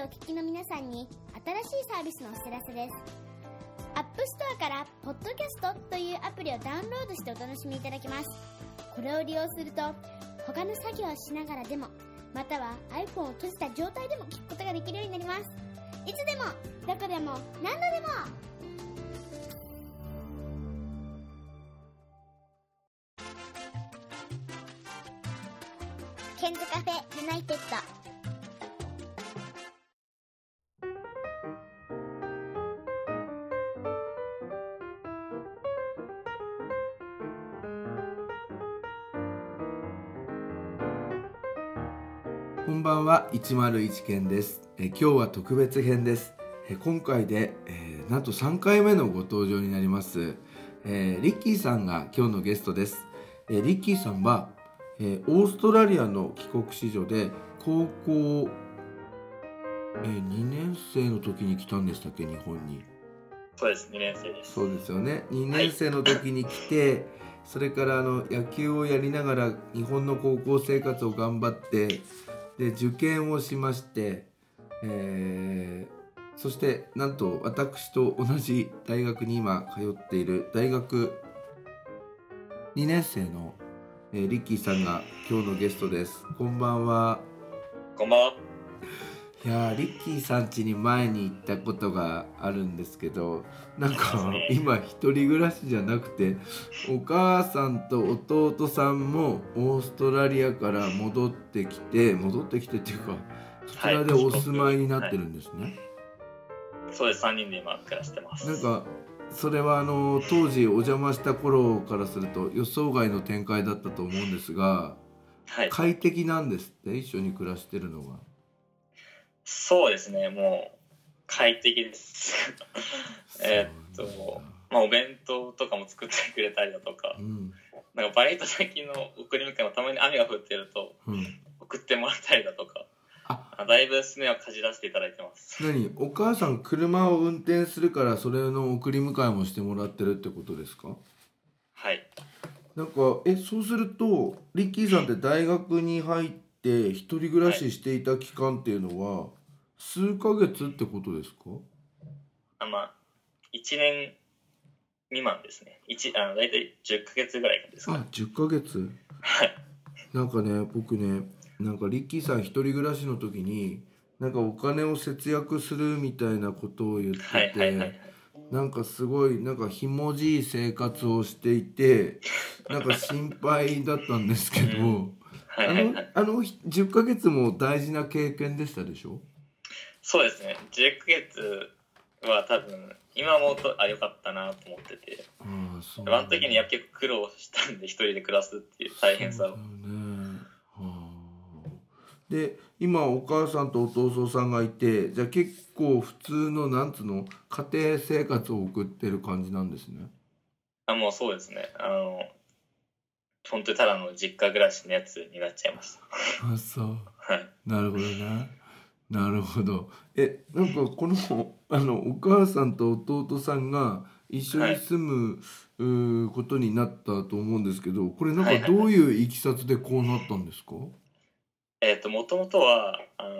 お聞きの皆さんに新しいサービスのお知らせです。アップストアからポッドキャストというアプリをダウンロードしてお楽しみいただけます。これを利用すると他の作業をしながらでも、または iPhone を閉じた状態でも聞くことができるようになります。いつでもどこでも何度でも。ケンズカフェユナイテッド。 こんばんは、101件です。今日は特別編です。今回で、なんと3回目のご登場になります、リッキーさんが今日のゲストです。リッキーさんは、オーストラリアの帰国子女で高校、2年生の時に来たんでしたっけ、日本に。 そうです、2年生です。 そうですよね。2年生の時に来て、はい、それから野球をやりながら日本の高校生活を頑張ってで受験をしまして、そしてなんと私と同じ大学に今通っている大学2年生の、リッキーさんが今日のゲストです。こんばんは。 こんばんは。 いやリッキーさん家に前に行ったことがあるんですけど、なんか今一人暮らしじゃなくてお母さんと弟さんもオーストラリアから戻ってきてっていうか、そちらでお住まいになってるんですね。はい、 そうです、3人で今暮らしてます。 なんかそれは当時お邪魔した頃からすると予想外の展開だったと思うんですが、はい、快適なんですって、一緒に暮らしてるのが。 そうですね、もう快適ですお弁当とかも作ってくれたりだとか、なんかバイト先の送り迎えもたまに雨が降ってると、送ってもらったりだとか、だいぶすねをかじらせていただいてます。 お母さん車を運転するからそれの送り迎えもしてもらってるってことですか？ はい。 なんかそうするとリッキーさんって大学に入って一人暮らししていた期間っていうのは数ヶ月ってことですか？ 1年未満ですね。だいたい10ヶ月ぐらいですか。 10ヶ月。はい。なんかね、僕ね、なんかリッキーさん一人暮らしの時になんかお金を節約するみたいなことを言ってて、なんかすごいなんかひもじい生活をしていて、なんか心配だったんですけど、10ヶ月も大事な経験でしたでしょ？ そうですね、10ヶ月は多分今思うと良かったなと思ってて、あの時に結構苦労したんで、一人で暮らすっていう大変さを。 で今お母さんと弟さんがいて、じゃあ結構普通の家庭生活を送ってる感じなんですね。 もうそうですね、本当にただの実家暮らしのやつになっちゃいました。 そう、 はい、 なるほどな。なるほど。なんかこのお母さんと弟さんが一緒に住む、ことになったと思うんですけど、これなんかどういういきさつでこうなったんですか？ もともとは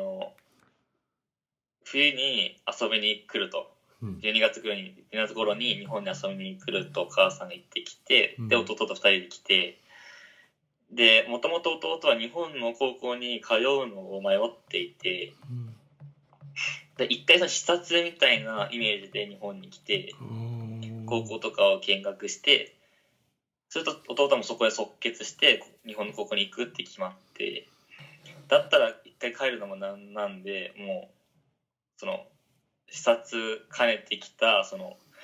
冬に遊びに来ると、12月頃に日本に遊びに来るとお母さんが言ってきて、で弟と2人で来て、でもともと弟は日本の高校に通うのを迷っていて、で一回視察みたいなイメージで日本に来て高校とかを見学して、すると弟もそこで即決して日本の高校に行くって決まって、だったら一回帰るのもなんで、もうその視察兼ねてきた日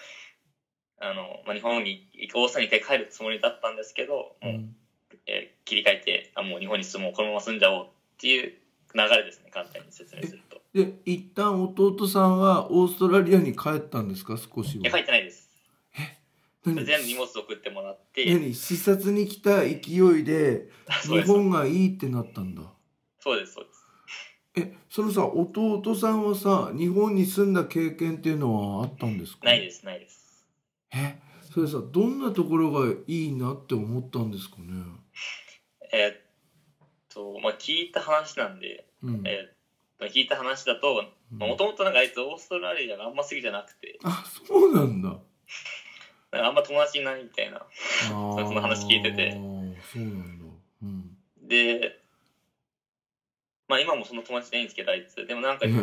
本に大阪に一回帰るつもりだったんですけど、切り替えてもう日本にこのまま住んじゃおうっていう流れですね、簡単に説明すると。 で一旦弟さんはオーストラリアに帰ったんですか？少しは。 いや、帰ってないです。全部荷物送ってもらって。 視察に来た勢いで日本がいいってなったんだ。 そうですそうです。 その弟さんは日本に住んだ経験っていうのはあったんですか？ ないです。 それどんなところがいいなって思ったんですかね？ 聞いた話なんで、 聞いた話だと、もともとなんかあいつオーストラリアがあんま好きじゃなくて、 あ、そうなんだ。 なんかあんま友達いないみたいな、その話聞いてて。 そうなんだ。うん、 で、まあ今もその友達いないんですけど、あいつ。でもなんか日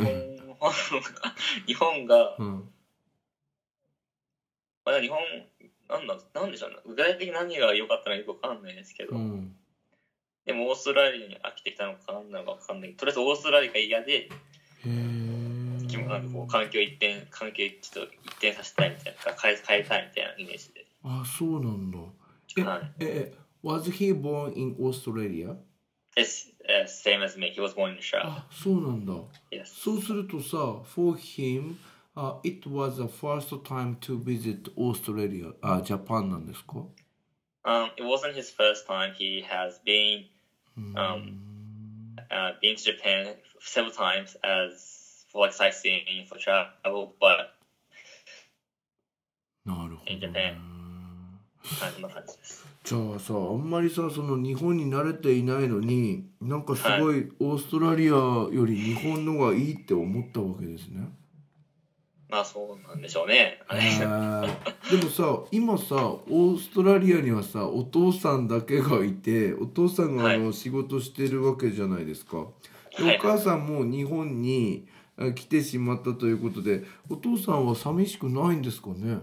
本が、 うん、 まあ、日本、なんでしょうね。具体的に何が良かったのかよくわかんないですけど、 うん、 でもオーストラリアに飽きてきたのか何なのかわかんないけど、とりあえずオーストラリアが嫌で、 へえ。 なんかこう環境ちょっと一転させたいみたいな、変えたいみたいなイメージで。 あ、そうなんだ。 はい。 Was he born in Australia? It's same as me. He was born in Australia. あ、そうなんだ。 Yes. そうするとさ、for him, it was the first time to visit Australia, ジャパンなんですか？ It wasn't his first time. He has been been to Japan several times as for like sightseeing, for travel, but なるほど、 in ね。 Japan, はい、そんな感じです。 じゃあさ、あんまりさ、その日本に慣れていないのに、なんかすごいオーストラリアより日本のがいいって思ったわけですね。 まあそうなんでしょうね。 でもさ、今さ、オーストラリアにはさ、お父さんだけがいて、お父さんが仕事してるわけじゃないですか。で、お母さんも日本に来てしまったということで、お父さんは寂しくないんですかね。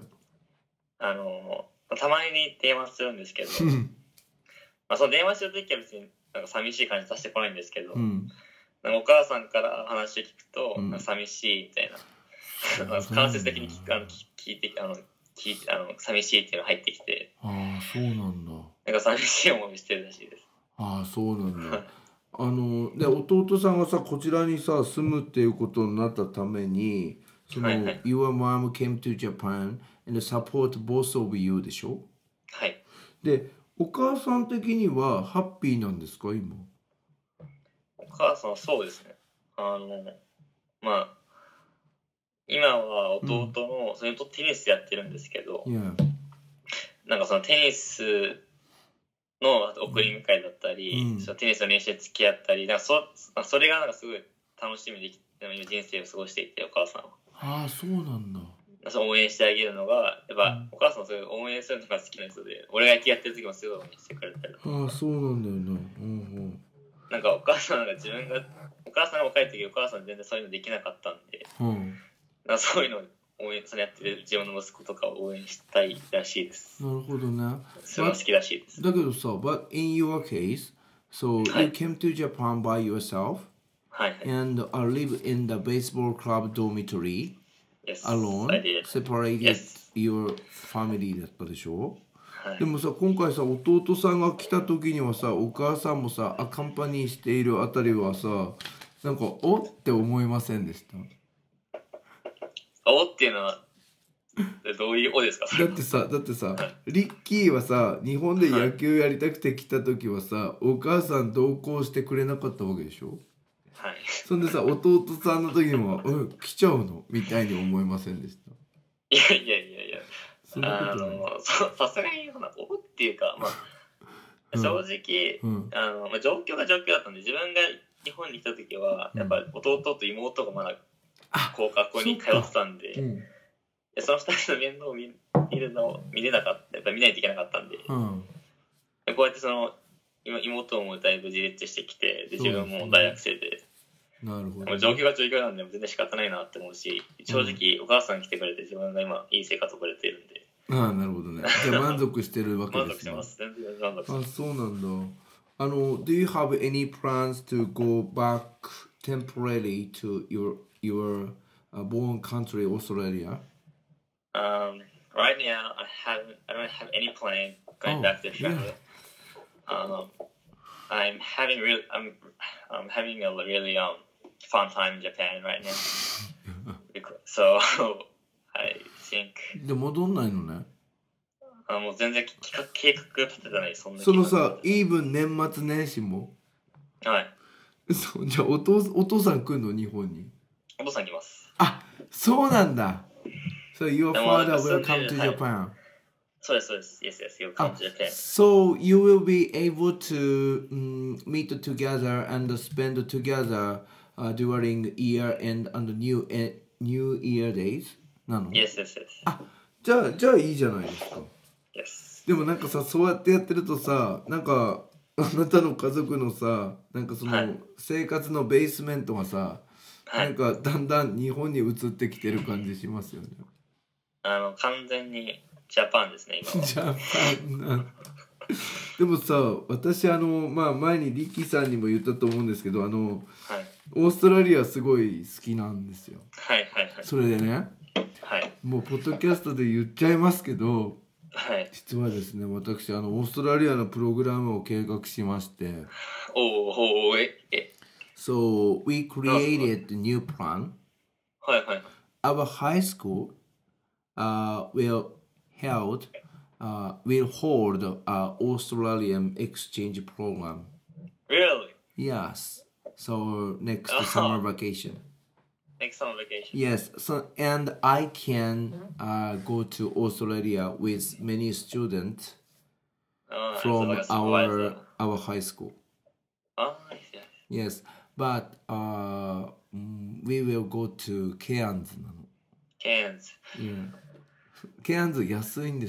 たまに電話するんですけど、まあその電話するときは別になんか寂しい感じ出してこないんですけど、なんかお母さんから話を聞くと、なんか寂しいみたいな。間接的に聞いて寂しいっていうのが入ってきて、 ああ、そうなんだ。 なんか寂しい思いしてるらしいです。 ああ、そうなんだ。で、弟さんがさ、こちらにさ、住むっていうことになったために、その、Your mom came to Japan and support both of you でしょ？ はい。 で、お母さん的にはハッピーなんですか、今？ お母さんはそうですね。まあ、今は弟の、それとテニスやってるんですけど、なんかそのテニスの送り迎えだったり、そのテニスの練習で付き合ったり、なんかそれがなんかすごい楽しみで人生を過ごしていて、お母さんは。 ああ、そうなんだ。 そう応援してあげるのが、やっぱ、お母さんもそういう応援するのが好きな人で、俺が野球やってる時もすごい応援してくれたり。 ああ、そうなんだよな。 なんかお母さんがお母さんが若い時、お母さん全然そういうのできなかったんで、なんかそういうのをそれやってる自分の息子とかを応援したいらしいです。 なるほどね。 それが好きらしいです。 だけどさ、but in your case, so you came to Japan by yourself and live in the baseball club dormitory alone, separated your family だったでしょ？でもさ、今回さ、弟さんが来た時にはさ、お母さんもさ、アカンパニーしているあたりはさ、なんかおって思いませんでした？ おっていうのはどういうおですか？ だってさ、リッキーはさ、日本で野球やりたくて来た時はさ、お母さん同行してくれなかったわけでしょ？ はい。 そんでさ、弟さんの時にも来ちゃうのみたいに思いませんでした？ いや。 そんなことない。 さすがにおっていうか、まあ正直、状況が状況だったんで、自分が日本に来た時はやっぱ弟と妹がまだ学校に通ってたんで、その2人の面倒を見れなかった、やっぱ見ないといけなかったんで、こうやって妹もだいぶ自立してきて、で自分も大学生で、 なるほど、 状況が状況なんで全然仕方ないなって思うし、正直お母さん来てくれて自分が今いい生活を送れているんで。 ああ、なるほどね。じゃあ満足してるわけですね。 満足してます。全然満足してます。 あ、そうなんだ。Do you have any plans to go back temporarily to your born country, Australia? Right now, I don't have any plan going back to Australia. I'm having a really fun time in Japan right now. So I think. で戻んないのね。 もう全然計画立ててない。そのさ、イーブン年末年始も。 はい。 じゃあお父さん来るの日本に？ お父さん来ます。 あ、そうなんだ。So your father will come to Japan. そうです。Yes, he'll come to Japan. So you will be able to meet together and spend together during year end and new year days なの？ Yes, yes, yes. あ、じゃあいいじゃないですか。 Yes. でもなんかさ、そうやってやってるとさ、なんかあなたの家族のさ、なんかその、生活のベースメントがさ、なんかだんだん日本に移ってきてる感じしますよね。 完全にジャパンですね、今は。 ジャパンな。でもさ、私まあ前にリッキーさんにも言ったと思うんですけど、オーストラリアすごい好きなんですよ。 はいはいはい。 それでね、 はい。 もうポッドキャストで言っちゃいますけど、 はい。 実はですね、私オーストラリアのプログラムを計画しまして。So we created a new plan. はいはい。 Our high school will hold an Australian exchange program. Really? Yes. So next summer vacation. Next summer vacation. Yes. So and I can go to Australia with many students from our high school. Yeah. Yes. But we will go to Cairns なの。 Cairns. Yeah. Cairns 安いんです。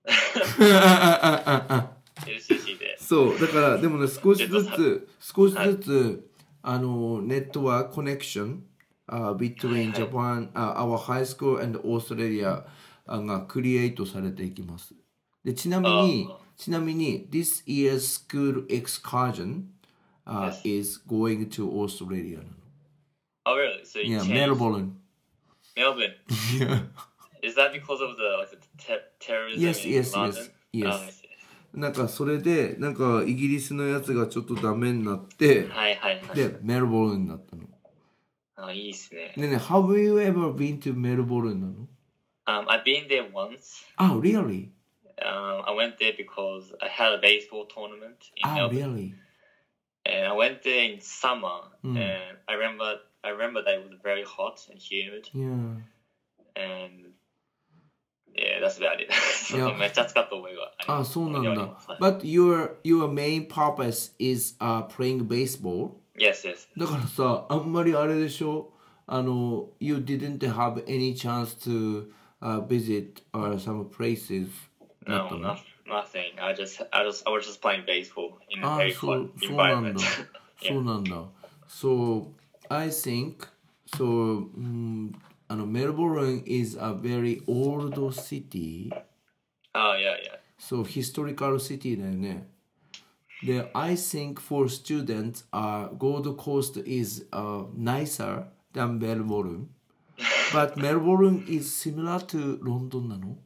LCC で。 そうだからでもね少しずつネットワークコネクションbetween Japan, our high school and Australia がクリエイトされていきます。でちなみに this year's school excursion is going to Australia なの。 Oh really? So you Yeah, changed? Melbourne. Melbourne. Yeah. Is that because of the terrorism Yes, in yes, London? yes, yes. Oh, I see. なんかそれでなんかイギリスのやつがちょっとダメになって、 はいはいはい。 でメルボルンになったの。 あ、いいっすね。 ねえねえ Have you ever been to メルボルンなの？ I've been there once. Oh, really? I went there because I had a baseball tournament in Melbourne. Really? And I went there in summer, and I remember that it was very hot and humid. Yeah. And yeah, that's about it. めっちゃ暑かった覚えがあります。 そうなんだ。But your main purpose is playing baseball? Yes, yes. だからさ、あんまりあれでしょYou didn't have any chance to visit some places? No, nothing. I was just playing baseball in a very hot environment. そうなんだ。So, I think, so, Melbourne is a very old city. Oh, yeah, yeah. So, historical city だよね。で、I think for students, Gold Coast is nicer than Melbourne. But Melbourne is similar to London なの？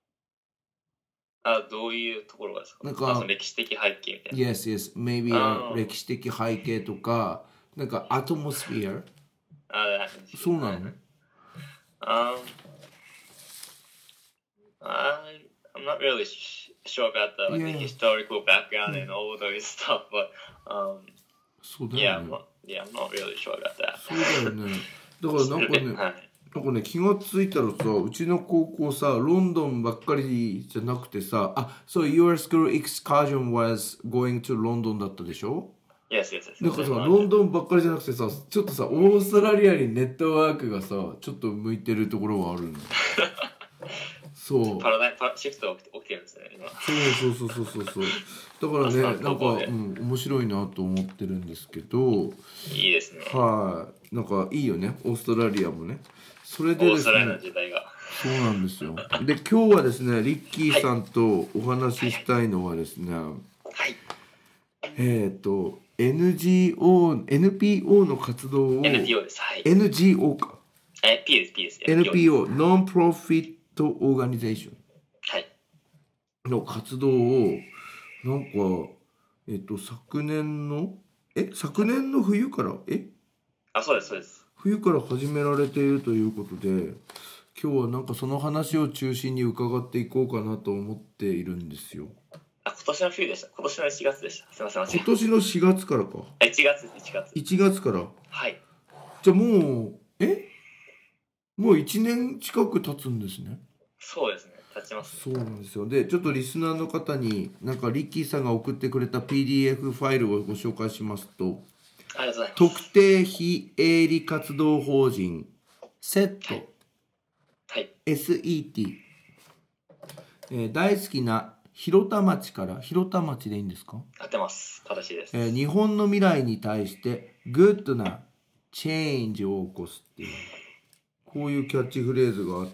どういうところがですか？ なんかその歴史的背景みたいな。 Yes, yes. Maybe 歴史的背景とか、なんかアトモスフィア。そうなの ？I'm not really sure about the historical background and all those stuff, but そうだよね。 Yeah, I'm not really sure about that. そうだよね。だからなんかね気がついたらさ、うちの高校さ、ロンドンばっかりじゃなくてさ、So your school excursion was going to London だったでしょ ？Yes, yes, yes. だからさ、ロンドンばっかりじゃなくてさ、ちょっとさ、オーストラリアにネットワークがさ、ちょっと向いてるところがあるの。そう。 パラダイムシフトが起きてるんですね、今。 そう。だからね、なんか、面白いなと思ってるんですけど。 いいですね。 はい。なんかいいよね、オーストラリアもね。それでですね。オーストラリアの時代が。そうなんですよ。で、今日はですね、リッキーさんとお話ししたいのはですね、NPO の活動を NPO です。はい。 NGO か。 P です。 NPO、ノンプロフィットオーガニゼーションの活動をなんか昨年の冬からそうです冬から始められているということで、今日はなんかその話を中心に伺っていこうかなと思っているんですよ。 今年の冬でした。今年の4月でした。すみません。 今年の4月からか。1月から。 はい。 じゃあもう1年近く経つんですね。 そうですね。経ちます。 そうなんですよ。で、ちょっとリスナーの方になんかリッキーさんが送ってくれた PDF ファイルをご紹介しますと、 ありがとうございます。 特定非営利活動法人セット、 はい、 SET、大好きな広田町から、広田町でいいんですか？ 合ってます。正しいです。 日本の未来に対してグッドなチェンジを起こすっていう、こういうキャッチフレーズがあって、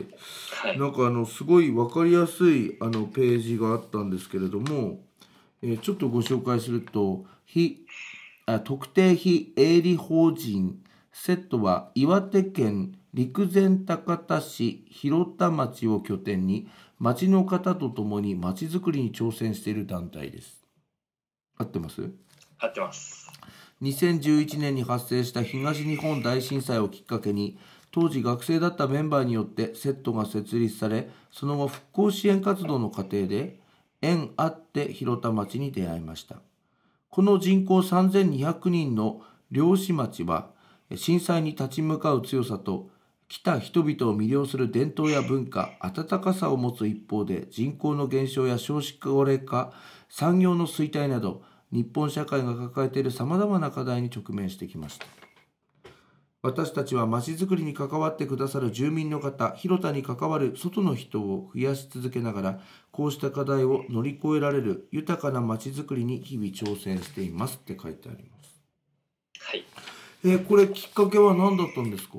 はい、 なんかすごい分かりやすいページがあったんですけれども、ちょっとご紹介すると、特定非営利法人セットは岩手県陸前高田市広田町を拠点に町の方とともに町づくりに挑戦している団体です。合ってます？ 合ってます。 2011年に発生した東日本大震災をきっかけに、当時学生だったメンバーによってセットが設立され、その後復興支援活動の過程で縁あって広田町に出会いました。この人口3200人の漁師町は、震災に立ち向かう強さと来た人々を魅了する伝統や文化、温かさを持つ一方で、人口の減少や少子高齢化、産業の衰退など日本社会が抱えているさまざまな課題に直面してきました。私たちはまちづくりに関わってくださる住民の方、広田に関わる外の人を増やし続けながら、こうした課題を乗り越えられる豊かなまちづくりに日々挑戦していますって書いてあります。 はい。 これきっかけは何だったんですか？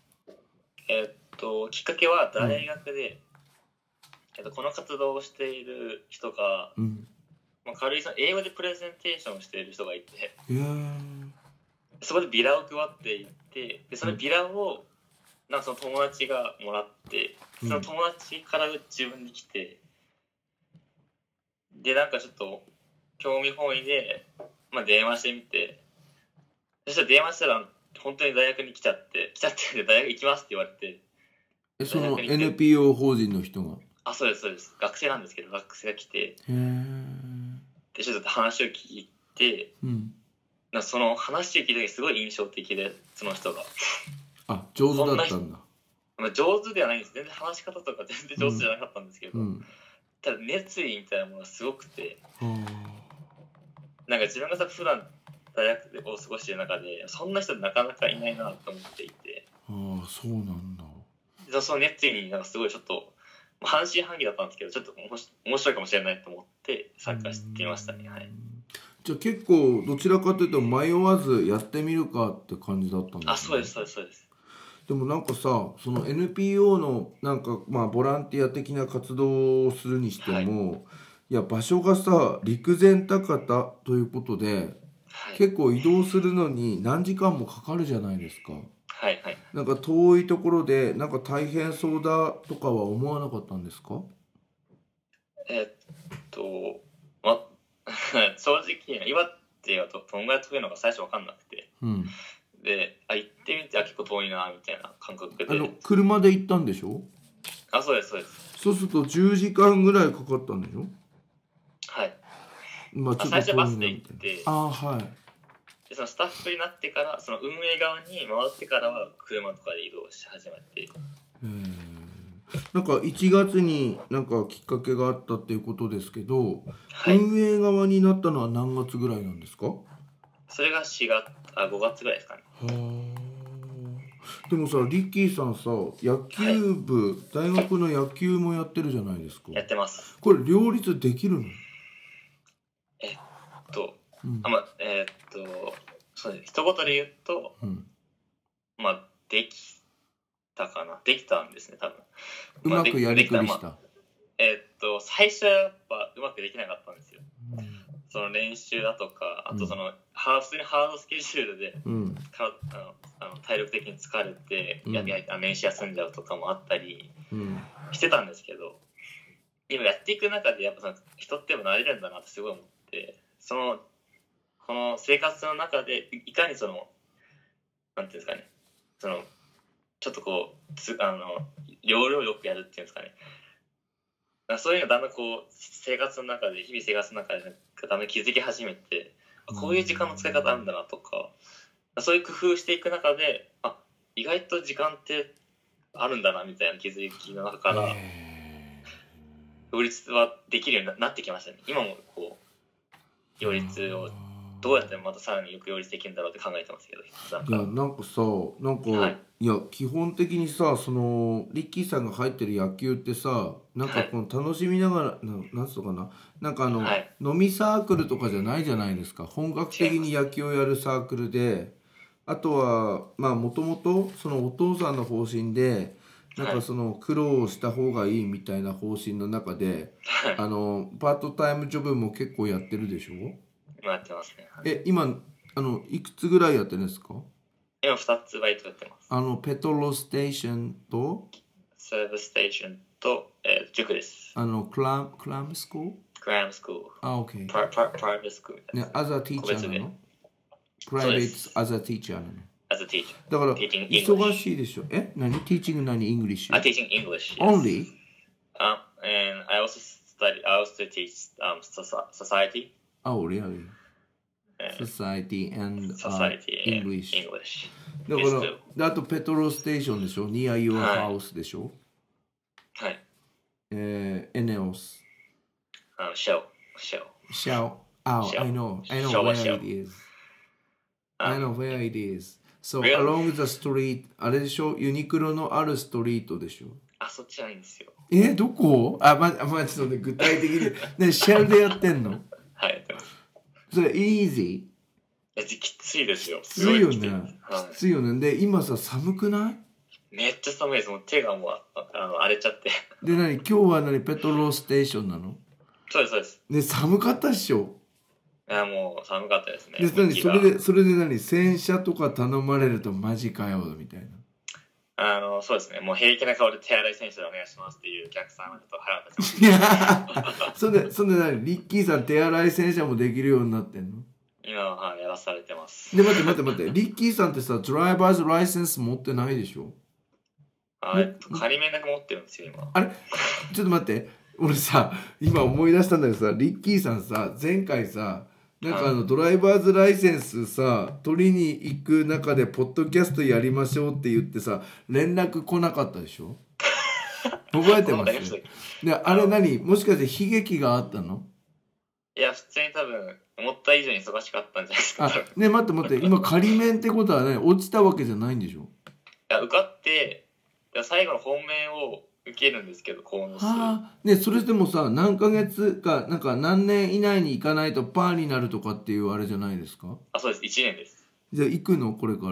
きっかけは大学で、この活動をしている人が、軽い英語でプレゼンテーションをしている人がいて、そこでビラを配っていって、でそのビラをなんかその友達がもらって、その友達から自分に来て、でなんかちょっと興味本位で、電話してみて、そしたら電話したら本当に大学に来ちゃって大学行きますって言われて、 その NPO 法人の人が？ そうですそうです。学生なんですけど、学生が来て、でちょっと話を聞いて、その話を聞いた時すごい印象的で、その人が上手だったんだ。 上手ではないんです。全然話し方とか全然上手じゃなかったんですけど、ただ熱意みたいなものがすごくて、なんか自分が普段大学を過ごしている中でそんな人なかなかいないなと思っていて、 そうなんだ。 その熱意になんかすごいちょっと半信半疑だったんですけど、ちょっと面白いかもしれないと思って参加してみましたね。はい。 じゃあ結構どちらかというと迷わずやってみるかって感じだったんですね。 そうですそうですそうです。 でもなんかさ、その NPO のなんかボランティア的な活動をするにしても、いや場所がさ陸前高田ということで、結構移動するのに何時間もかかるじゃないですか。 はいはい。 なんか遠いところでなんか大変そうだとかは思わなかったんですか？ 正直岩手はどんぐらい遠いのか最初分かんなくて、で行ってみて結構遠いなみたいな感覚で、 車で行ったんでしょ？ そうですそうです。 そうすると10時間ぐらいかかったんでしょ？ はい。 ちょっと最初バスで行って、でそのスタッフになってから、その運営側に回ってからは車とかで移動し始めて、なんか 1月になんかきっかけがあったっていうことですけど、運営側になったのは何月ぐらいなんですか？ それが5月ぐらいですかね。 でもさ、リッキーさんさ、野球部、大学の野球もやってるじゃないですか。 やってます。 これ両立できるの？ そうです。一言で言うと、できたかな。できたんですね、多分。 うまくやりくりした。 最初はやっぱうまくできなかったんですよ。その練習だとか、あとその、普通にハードスケジュールで、体力的に疲れて、練習休んじゃうとかもあったりしてたんですけど、今やっていく中でやっぱ人って慣れるんだなってすごい思って、この生活の中でいかになんていうんですかね、ちょっと要領よくやるっていうんですかね、そういうのだんだん日々生活の中でだんだん気づき始めて、こういう時間の使い方あるんだなとか、そういう工夫していく中で、意外と時間ってあるんだなみたいな気づきの中から両立はできるようになってきましたね。今も両立をどうやってまたさらに抑揚率できるんだろうって考えてますけど、 いやなんかさなんか、 はいいや基本的にさそのリッキーさんが入ってる野球ってさなんかこの楽しみながらなんつうのかななんかはい、 飲みサークルとかじゃないじゃないですか。本格的に野球をやるサークルで、あとはまあもともとそのお父さんの方針でなんかその苦労をした方がいいみたいな方針の中ではい、 パートタイムジョブも結構やってるでしょ。 今やってますね。はい、 今いくつぐらいやってるんですか。 今2つバイトやってます。 ペトロステーションとサービスステーションと、塾です。 クラムスクール。 クラムスクール。 あ、OK。 プライベートスクールみたいな。 ね、アザティーチャーなの。プライベートアザティーチャーなの。 as a teacher. だから Teaching 忙しいでしょ。何 teaching 何 English? Teaching English. Yes. Only? And I also teach society. Oh, really? Society and Society and English. English. だからあとペトロステーションでしょ。Near your house でしょ。 はい。 ENEOS. Shell. Shell. Oh, I know where it is. I know where it is. So Really? along the street あれでしょ。ユニクロのあるストリートでしょ。 そっちじゃないんですよ。 どこ？ちょっとね、具体的にね、シェルでやってんの？ はい、やってます。 それ easy？ きついですよ。 きついよね。 はい、 きついよね。で、今さ、寒くない？ めっちゃ寒いです。もう手がもう荒れちゃって。 で、今日はペトロステーションなの？ そうですそうです。 ね、寒かったっしょ？ いや、もう寒かったですね。 で、それで洗車とか頼まれるとマジかよみたいな。 そうですね。もう平気な顔で手洗い選手でお願いしますっていうお客さんはちょっと腹立ちます。 そんでリッキーさん手洗い洗車もできるようになってんの？ 今はやらされてます。 で、待ってリッキーさんってさ、ドライバーズライセンス持ってないでしょ？ 仮免だけ持ってるんですよ今。 あれちょっと待って、俺さ今思い出したんだけどさ、リッキーさんさ前回さドライバーズライセンスさ取りに行く中でポッドキャストやりましょうって言ってさ連絡来なかったでしょ？覚えてます？で、あれもしかして悲劇があったの？ いや普通に多分思った以上に忙しかったんじゃないですか。 ね、待って今仮免ってことはね落ちたわけじゃないんでしょ？ いや受かって最後の本命を受けるんですけど、こうね、それでもさ何ヶ月か何年以内に行かないとパーになるとかっていうあれじゃないですか？ そうです。1年です。 じゃあ行くのこれから？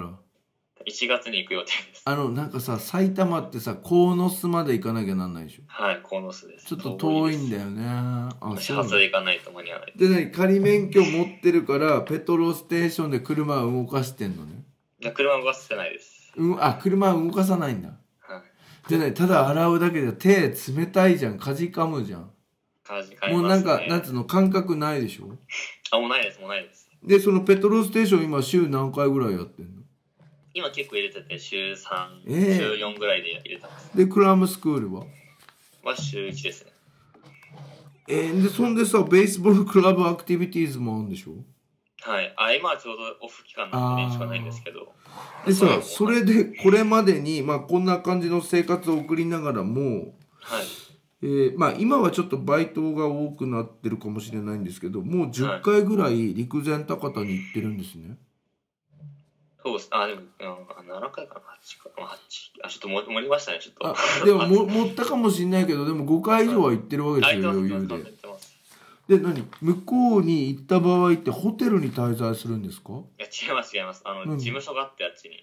1月に行く予定です。 さ埼玉ってさ鴻巣まで行かなきゃなんないでしょ？ はい、鴻巣です。 ちょっと遠いんだよね。 始発で行かないと間に合わない。 で仮免許持ってるからペトロステーションで車を動かしてんのね？ いや車動かしてないです。 車動かさないんだ。でただ洗うだけで手冷たいじゃん。かじかむじゃん。もうなんつうの感覚ないでしょ？ もうないです。 でそのペトロステーション今週何回ぐらいやってんの？ 今結構入れてて週3、週4ぐらいで入れてます。 でクラムスクールは週1ですね。 でそんでさベースボールクラブアクティビティーズもあるんでしょ？ はい。今はちょうどオフ期間なんでしかないんですけど。 でさそれでこれまでにこんな感じの生活を送りながらも、 はい。 今はちょっとバイトが多くなってるかもしれないんですけど、もう10回ぐらい陸前高田に行ってるんですね。 そうです。でも7回かな、8かな、8。ちょっと盛りましたね、ちょっと。 でも持ったかもしれないけど、でも5回以上は行ってるわけですよ、余裕で。で、向こうに行った場合ってホテルに滞在するんですか？ いや、違います。事務所があってあっちに。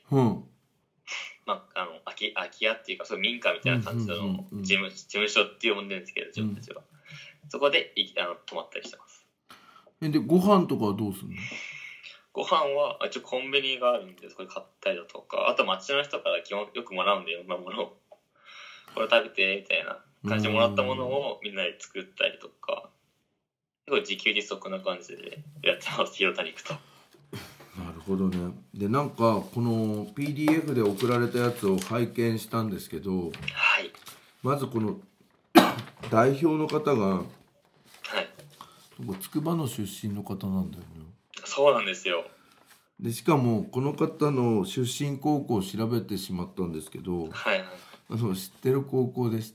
空き家っていうか、そういう民家みたいな感じの事務所って呼んでるんですけど、自分たちは。そこで泊まったりしてます。 で、ご飯とかはどうするの？ ご飯は一応コンビニがあるんでそこで買ったりだとか、あと街の人から基本よくもらうんで、いろんなものをこれ食べてみたいな感じでもらったものをみんなで作ったりとか、すごい自給自足な感じでやってます。広田に行くと。 なるほどね。でこの PDF で送られたやつを拝見したんですけど、 はい、 まずこの代表の方が、 はい、 筑波の出身の方なんだよね。 そうなんですよ。 でしかもこの方の出身高校を調べてしまったんですけど、 はいはい、 知ってる高校でした。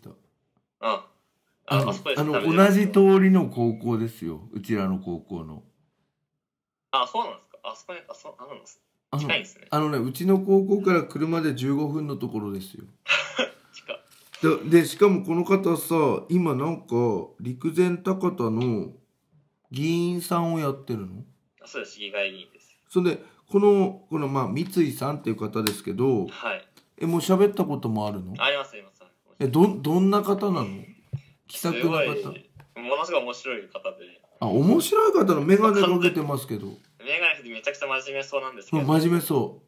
そこです。 同じ通りの高校ですよ、うちらの高校の。 あ、そうなんですか。あそこに、あるんです。近いんですね。 うちの高校から車で15分のところですよ。 近っ。 でしかもこの方さ、今なんか陸前高田の議員さんをやってるの？ そうです、市議会議員です。 それでこのまあ三井さんっていう方ですけど、 はい。 もう喋ったこともあるの？ ありますあります。 どんな方なの？気さくな方？ ものすごい面白い方で。 面白い方の眼鏡かけてますけど。 眼鏡でめちゃくちゃ真面目そうなんですけど。 真面目そう。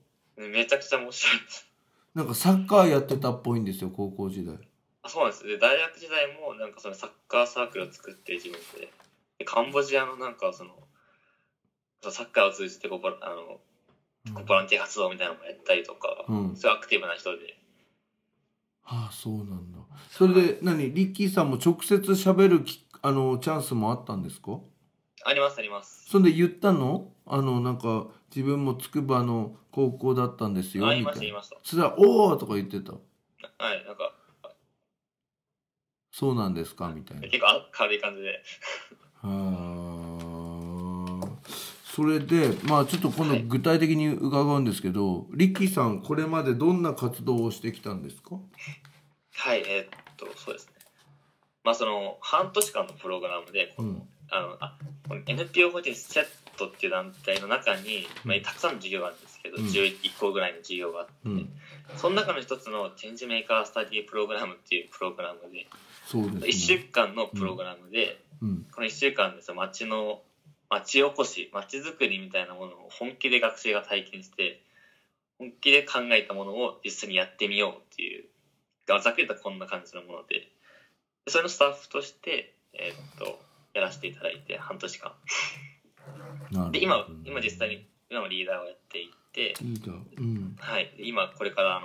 めちゃくちゃ面白いです。 なんかサッカーやってたっぽいんですよ、高校時代。 そうなんです。で、大学時代もなんかそのサッカーサークルを作って自分で、カンボジアのなんかそのサッカーを通じてボランティア活動みたいなのもやったりとか、そういうアクティブな人で。 そうなんだ。それでリッキーさんも直接喋るチャンスもあったんですか？ ありますあります。 そんで言ったの？なんか自分も筑波の高校だったんですよみたいな。 言いました。 そしたらおーとか言ってた。 はい、なんかそうなんですかみたいな。 結構軽い感じで。 それでちょっと今度具体的に伺うんですけど、リッキーさんこれまでどんな活動をしてきたんですか？ はい、そうですね。その半年間のプログラムでこのNPO 法人セットっていう団体の中に、たくさんの授業があるんですけど、11個ぐらいの授業があって、その中の一つのチェンジメーカースタディプログラムっていうプログラムで、1週間のプログラムで、この1週間で町おこし、町づくりみたいなものを本気で学生が体験して、本気で考えたものを実際にやってみようっていう、ざっくりとこんな感じのもので、それのスタッフとして、やらせていただいて、半年間。で、今実際に、今もリーダーをやっていて、はい。今、これから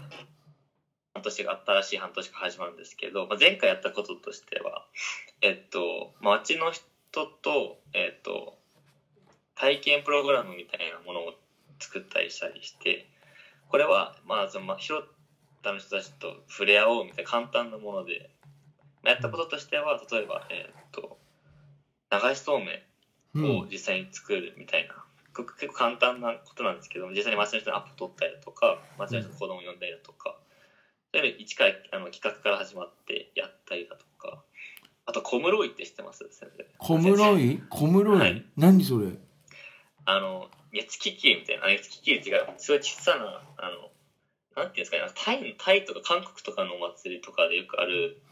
新しい半年が始まるんですけど、前回やったこととしては、町の人と、体験プログラムみたいなものを作ったりしたりして、これは、広田の人たちと触れ合おうみたいな簡単なもので、やったこととしては、例えば、流しそうめんを実際に作るみたいな、結構簡単なことなんですけど、実際に町の人にアポ取ったりだとか、町の人の子供を呼んだりだとか、そういうの一から企画から始まってやったりだとか、あと小室井って知ってます？先生。 小室井？はい、何それ？ 熱気球みたいな、熱気球っていうか、すごい小さな、なんていうんですかね、タイとか韓国とかのお祭りとかでよくある、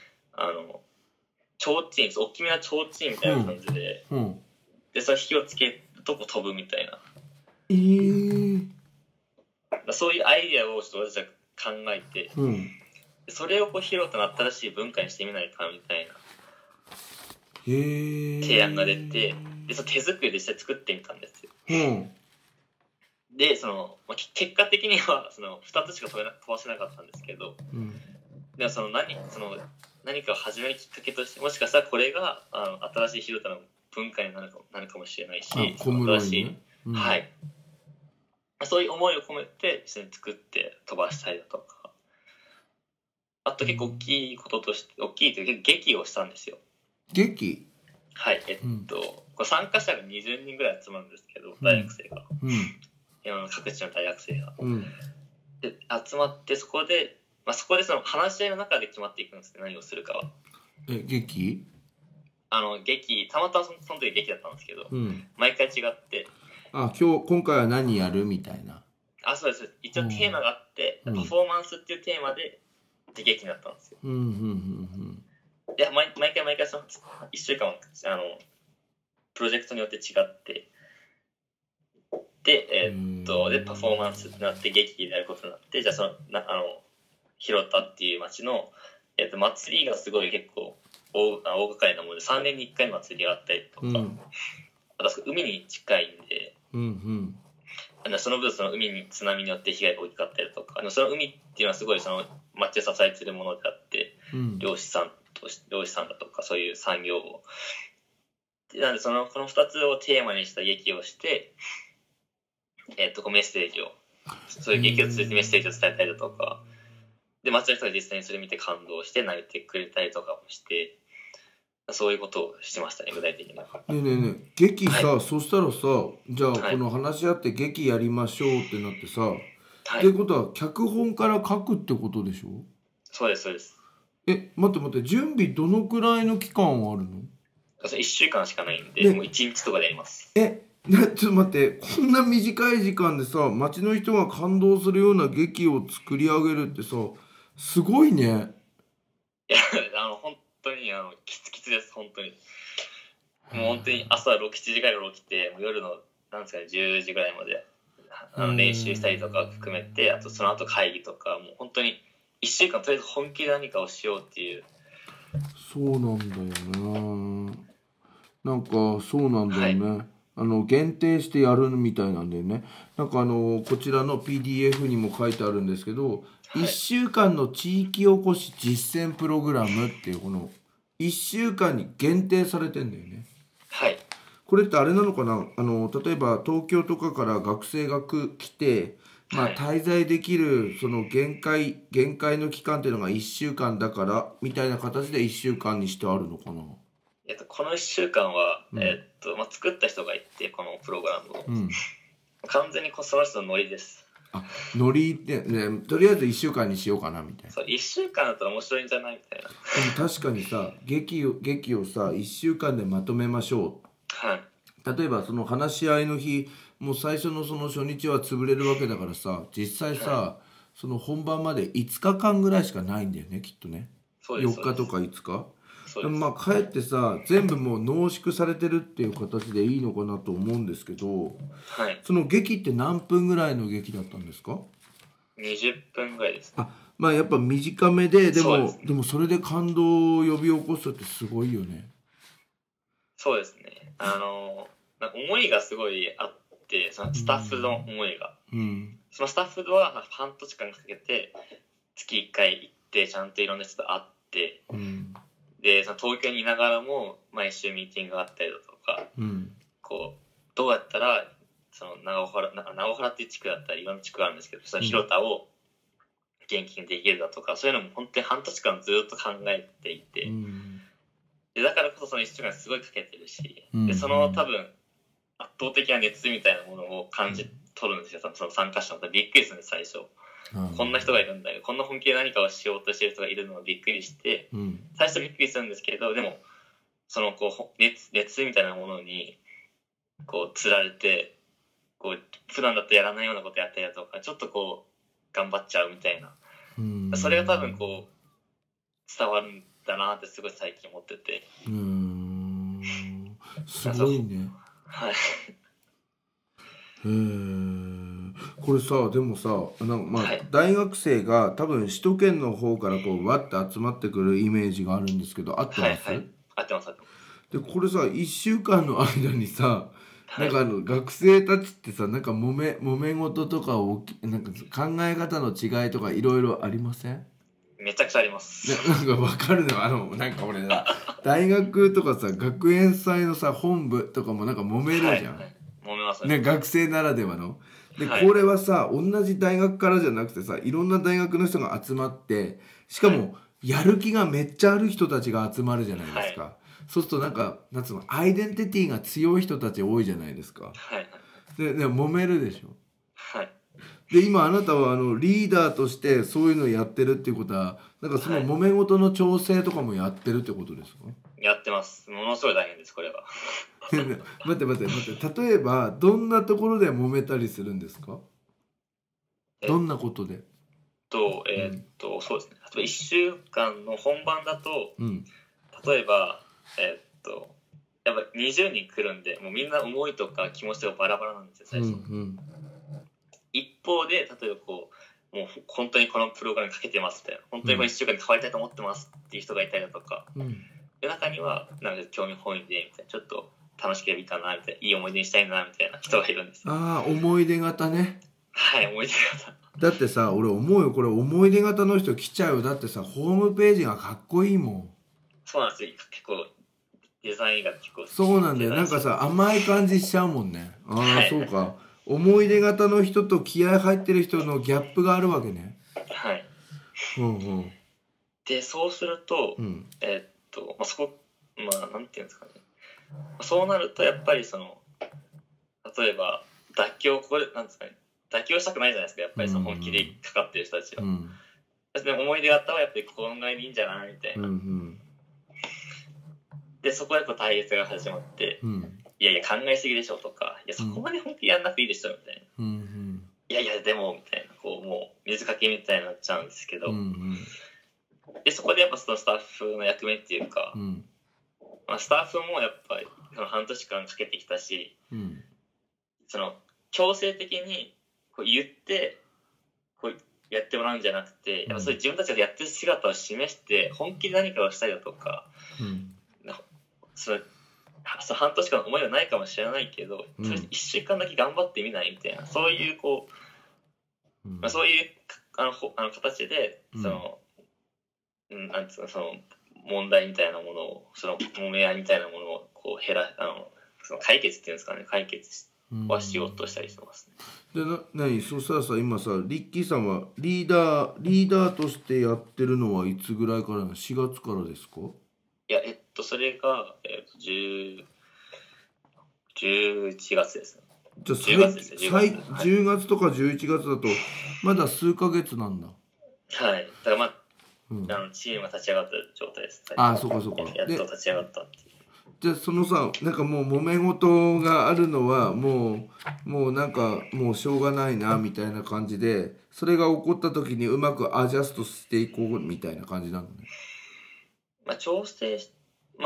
提灯、大きめな提灯みたいな感じで、で、それ火をつけるとこ飛ぶみたいな。そういうアイディアをちょっと私は考えて、それを広田の新しい文化にしてみないかみたいな提案が出て、でその手作りでして作ってみたんですよ。で結果的には2つしか飛ばせなかったんですけど、でも何かを始めるきっかけとして、もしかしたらこれが新しい広田の文化になるかもしれないし、新しい、はい、そういう思いを込めて一緒に作って飛ばしたりだとか、あと結構大きいこととして、大きいというか劇をしたんですよ。 劇？ はい、これ参加者が20人ぐらい集まるんですけど、大学生が、各地の大学生が、で集まって、そこでその話し合いの中で決まっていくんですね、何をするかは。 劇？ 劇、たまたまその時劇だったんですけど、毎回違って、 今回は何やるみたいな。 そうです。一応テーマがあって、パフォーマンスっていうテーマで劇になったんですよ。で毎回その1週間プロジェクトによって違って、ででパフォーマンスになって劇になることになって、じゃあ広田っていう町の祭りがすごい結構大掛かりなもので、3年に1回祭りがあったりとか、あと海に近いんで、その分海に津波によって被害が大きかったりとか、その海っていうのはすごい町を支えているものであって、漁師さんだとかそういう産業を、なのでこの2つをテーマにした劇をして、メッセージを、そういう劇を通じてメッセージを伝えたりだとか、で町の人が実際にそれ見て感動して泣いてくれたりとかもして、 そういうことをしてましたね、具体的に。 ねえねえねえ、劇さ、 はそしたらさ、じゃあはいこの話し合って劇やりましょうってなってさ、 はってい。 ことは脚本から書くってことでしょ？ そうです、そうです。 待って待って、準備どのくらいの期間はあるの？ 1週間しかないんで、 ねもう1日とかでやります。 ちょっと待って、こんな短い時間でさ、街の人が感動するような劇を作り上げるってさ、すごいね。 いや、本当に、キツキツです、本当に。もう本当に朝6、7時ぐらいから起きて、もう夜の、なんですかね、10時ぐらいまで、練習したりとか含めて、あとその後会議とか、もう本当に1週間とりあえず本気で何かをしようっていう。 そうなんだよな。なんかそうなんだよね。限定してやるみたいなんだよね。なんかこちらの PDF にも書いてあるんですけど、 はい 1週間の地域おこし実践プログラムっていうこの1週間に限定されてんだよね。 はい。 これってあれなのかな、例えば東京とかから学生が来て、 はい滞在できるその限界の期間っていうのが1週間だからみたいな形で1週間にしてあるのかな。 この1週間は、 うん作った人がいて、このプログラムを。 うん。 完全にその人のノリです。 ノリってね、とりあえず1週間にしようかなみたいな。 そう、1週間だったら面白いんじゃないみたいな。 でも確かにさ、劇をさ1週間でまとめましょはい。 う。例えばその話し合いの日、もう最初のその初日は潰れるわけだからさ、実際さ、その本番まで5日間ぐらいしかないんだよね、きっとね。 そうです。 4日とか5日。 そうです。 でも帰ってさ、全部もう濃縮されてるっていう形でいいのかなと思うんですけど、 はい。 その劇って何分ぐらいの劇だったんですか 20分ぐらいです。 やっぱ短めで、でそうですもでもそれで感動を呼び起こすってすごいよね。 そうですね。なんか思いがすごいあって、そのスタッフの思いが。そのスタッフは半年間かけて、月1回行って、ちゃんといろんな人と会って、で、その東京にいながらも、毎週ミーティングがあったりだとか、こう、どうやったら、その長尾原っていう地区だったり、いろんな地区があるんですけど、その広田を元気にできるだとか、そういうのも本当に半年間ずっと考えていて、でだからこそその1週間すごいかけてるし、でその多分圧倒的な熱みたいなものを感じ取るんですよ。その参加者のびっくりするんです、最初。こんな人がいるんだよ、こんな本気で何かをしようとしてる人がいるのがびっくりして、最初びっくりするんですけど、でもそのこう熱みたいなものにこうつられて、こう普段だとやらないようなことやったりだとか、ちょっとこう頑張っちゃうみたいな、それが多分こう伝わるんだなってすごい最近思ってて。 すごいね。 はい。 これさ、でもさ、大学生が多分首都圏の方からこうわって集まってくるイメージがあるんですけど、合ってます？ 合ってます。 でこれさ、1週間の間にさ、なんか学生たちってさ、なんか揉め事とかなんか考え方の違いとかいろいろありません？ めちゃくちゃあります。 なんか分かるの、なんか俺さ、大学とかさ、学園祭のさ、本部とかもなんか揉めるじゃん。 揉めますね、学生ならではの。で、これはさ、同じ大学からじゃなくてさ、いろんな大学の人が集まって、しかも、やる気がめっちゃある人たちが集まるじゃないですか。そうするとなんか、なんつうの、アイデンティティが強い人たち多いじゃないですか。で、揉めるでしょ。で、今あなたはリーダーとしてそういうのをやってるっていうことは、なんかその揉め事の調整とかもやってるってことですか？ やってます。ものすごい大変です、これは。 待って例えばどんなところで揉めたりするんですか？どんなことで？ そうですね。例えば1週間の本番だと、例えばやっぱ20人来るんで、もうみんな思いとか気持ちがバラバラなんですよ、最初。一方で、例えばこう、もう本当にこのプログラムにかけてますみたいな、本当にこの1週間で変わりたいと思ってますっていう人がいたりだとか、で中にはなんか興味本位でみたいな、ちょっと楽しければいいかなみたいな、いい思い出にしたいなみたいな人がいるんですよ。 思い出型ね。 はい、思い出型。 だってさ、俺思うよ、これ思い出型の人来ちゃうよ。だってさ、ホームページがかっこいいもん。 そうなんですよ。結構デザインが結構そうなんだよ。なんかさ、甘い感じしちゃうもんね。そうか。思い出型の人と気合入ってる人のギャップがあるわけね。 はい。で、そうすると、そこ、 なんていうんですかね。そうなるとやっぱりその例えばここでなんですかね、妥協したくないじゃないですか、やっぱりその本気でかかってる人たちは。でも思い出があったらやっぱりこのぐらいでいいんじゃないみたいな。でそこで対立が始まって、いやいや考えすぎでしょとか、いやそこまで本気でやんなくていいでしょみたいな。いやいやでもみたいな、もう水かけみたいになっちゃうんですけど、でそこでやっぱそのスタッフの役目っていうか、スタッフもやっぱりその半年間かけてきたし、その強制的に言ってやってもらうんじゃなくて、やっぱそういう自分たちがやってる姿を示して本気で何かをしたりだとか、その半年間の思いはないかもしれないけど、1週間だけ頑張ってみないみたいな、そういうそういう形でなんつうの、その問題みたいなものを、その揉め合いみたいなものをその解決っていうんですかね、解決はしようとしたりしてますね。 でそしたらさ、今さリッキーさんはリーダーとしてやってるのはいつぐらいからの？4月からですか？ いやそれが、11月ですね。 じゃあ10月とか11月だとまだ数ヶ月なんだ。 はい。だからチームが立ち上がった状態です。 そうかそうか。 やっと立ち上がったっていう。 じゃあそのさ、なんかもう揉め事があるのはもうなんかもうしょうがないなみたいな感じで、それが起こった時にうまくアジャストしていこうみたいな感じなのね。調整す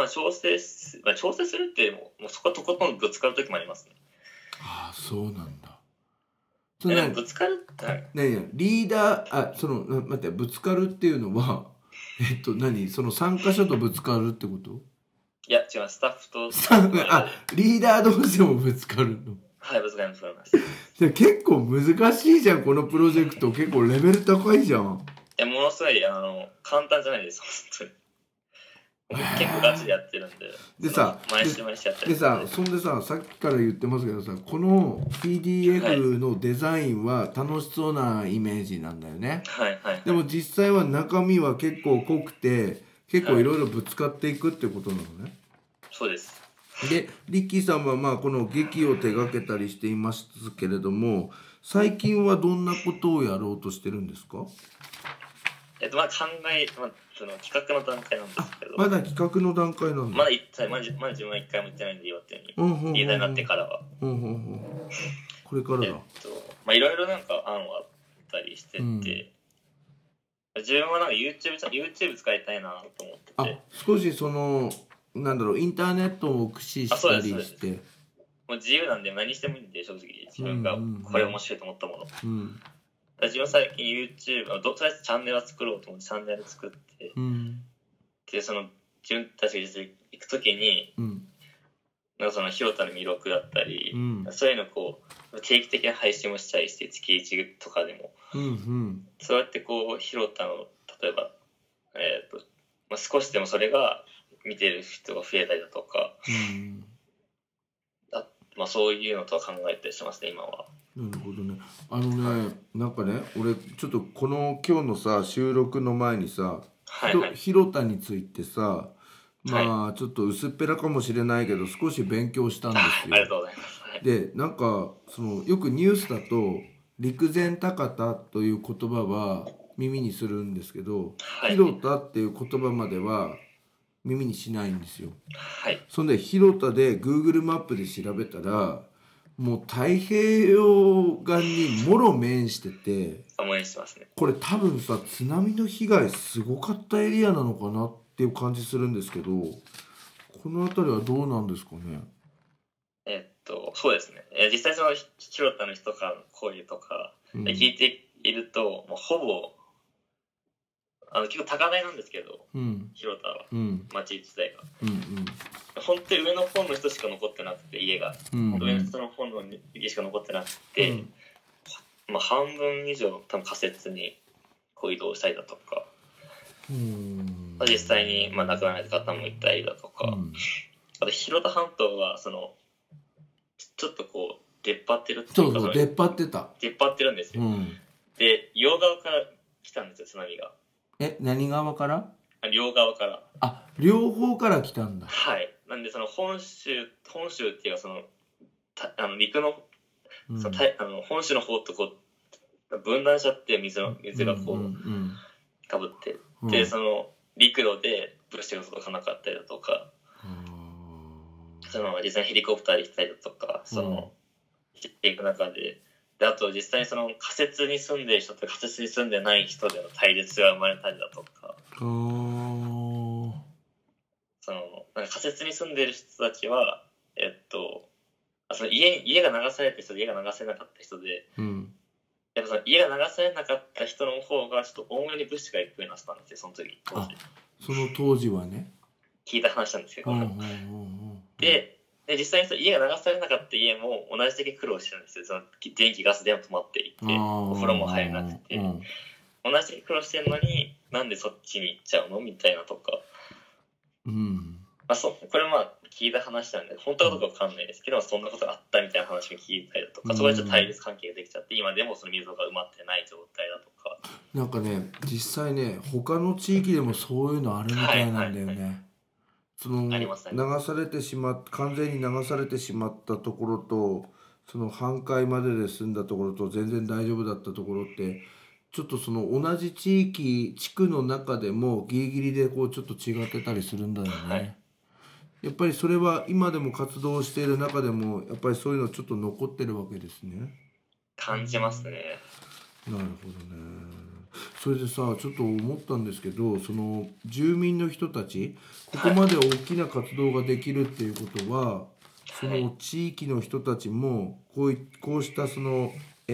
るってもうそこはとことんぶつかる時もありますね。 そうなんだ。 ぶつかるリーダー待って、ぶつかるっていうのはその参加者とぶつかるってこと？ いや違う、スタッフとリーダー同士でもぶつかるの？ はい、ぶつかります。 じゃ結構難しいじゃん、このプロジェクト。結構レベル高いじゃん。 いや、ものすごい簡単じゃないです、本当に。結構ガチでやってるんで。 でさ、 毎週やってる。 でさ、そんでさ、さっきから言ってますけどさ、この PDF のデザインは楽しそうなイメージなんだよね。でも実際は中身は結構濃くて、結構いろいろぶつかっていくってことなのね。 そうです。 で、リッキーさんはこの劇を手掛けたりしていますけれども、最近はどんなことをやろうとしてるんですか？ その企画の段階なんですけど。 まだ企画の段階なんだ。 まだ自分は一回も言ってないんで言われたように、リーダーになってからは。 これからだ。 いろいろなんか案はあったりしてて、自分はなんか YouTube 使いたいなと思ってて。 少しそのインターネットを駆使したりして。 もう自由なんで何してもいいんで、正直自分がこれ面白いと思ったもの。自分最近 YouTube とりあえずチャンネルを作ろうと思ってチャンネル作って、でその自分たちが実際行く時に、なんかその広田の魅力だったり、そういうのを定期的な配信もしたりして、月1とかでも、そうやって広田の例えば、少しでもそれが見てる人が増えたりだとか、そういうのとは考えたりしますね、今は。 なるほどね。なんかね、俺ちょっと今日のさ収録の前にさ、広田についてさ、ちょっと薄っぺらかもしれないけど少し勉強したんですよ。 ありがとうございます。 で、なんかよくニュースだと陸前高田という言葉は耳にするんですけど、広田っていう言葉までは耳にしないんですよ。そんで広田で Google マップで調べたら、もう太平洋岸にもろ面してて、これ多分さ、津波の被害すごかったエリアなのかなっていう感じするんですけど、この辺りはどうなんですかね？ そうですね。実際その広田の人からの声とか聞いていると、もうほぼ結構高台なんですけど、広田は、町自体が。本当に上の方の人しか残ってなくて、家が。上の人の方の家しか残ってなくて、半分以上多分仮設に移動したりだとか、実際に亡くなられた方もいたりだとか、あと広田半島はちょっと出っ張ってるっていうか、 出っ張ってた。 出っ張ってるんですよ。で、両側から来たんですよ、津波が。 何側から？ 両側から。 あ、両方から来たんだ。 はい。なんでその本州っていうかその陸の、その本州の方とこう分断しちゃって水がこうかぶって、でその陸路で物資が届かなかったりだとか、その実際にヘリコプターで来たりだとか、その行っていく中で、あと実際にその仮設に住んでる人と仮設に住んでない人での対立が生まれたりだとか、そのなんか仮設に住んでる人たちはその家が流された人と家が流されなかった人で、やっぱその家が流されなかった人の方がちょっと多めに物資が行くようになったんですよ、その時。 その当時はね。 聞いた話なんですけど、で実際にその家が流されなかった家も同じだけ苦労してるんですよ。その電気ガスでも止まっていて、お風呂も入れなくて、同じだけ苦労してるのになんでそっちに行っちゃうのみたいなとか、これ聞いた話なんで本当かどうかわかんないですけど、そんなことがあったみたいな話も聞いたりだとか、そこでちょっと対立関係ができちゃって、今でもその溝が埋まってない状態だとか。 なんかね、実際ね、他の地域でもそういうのあるみたいなんだよね。その流されてしまっ完全に流されてしまったところと、その半壊までで済んだところと全然大丈夫だったところって、ちょっとその同じ地区の中でもギリギリでこうちょっと違ってたりするんだよね。やっぱりそれは今でも活動している中でもやっぱりそういうのちょっと残ってるわけですね。 感じますね。 なるほどね。それでさ、ちょっと思ったんですけど、その住民の人たち、ここまで大きな活動ができるっていうことは、その地域の人たちもこうしたその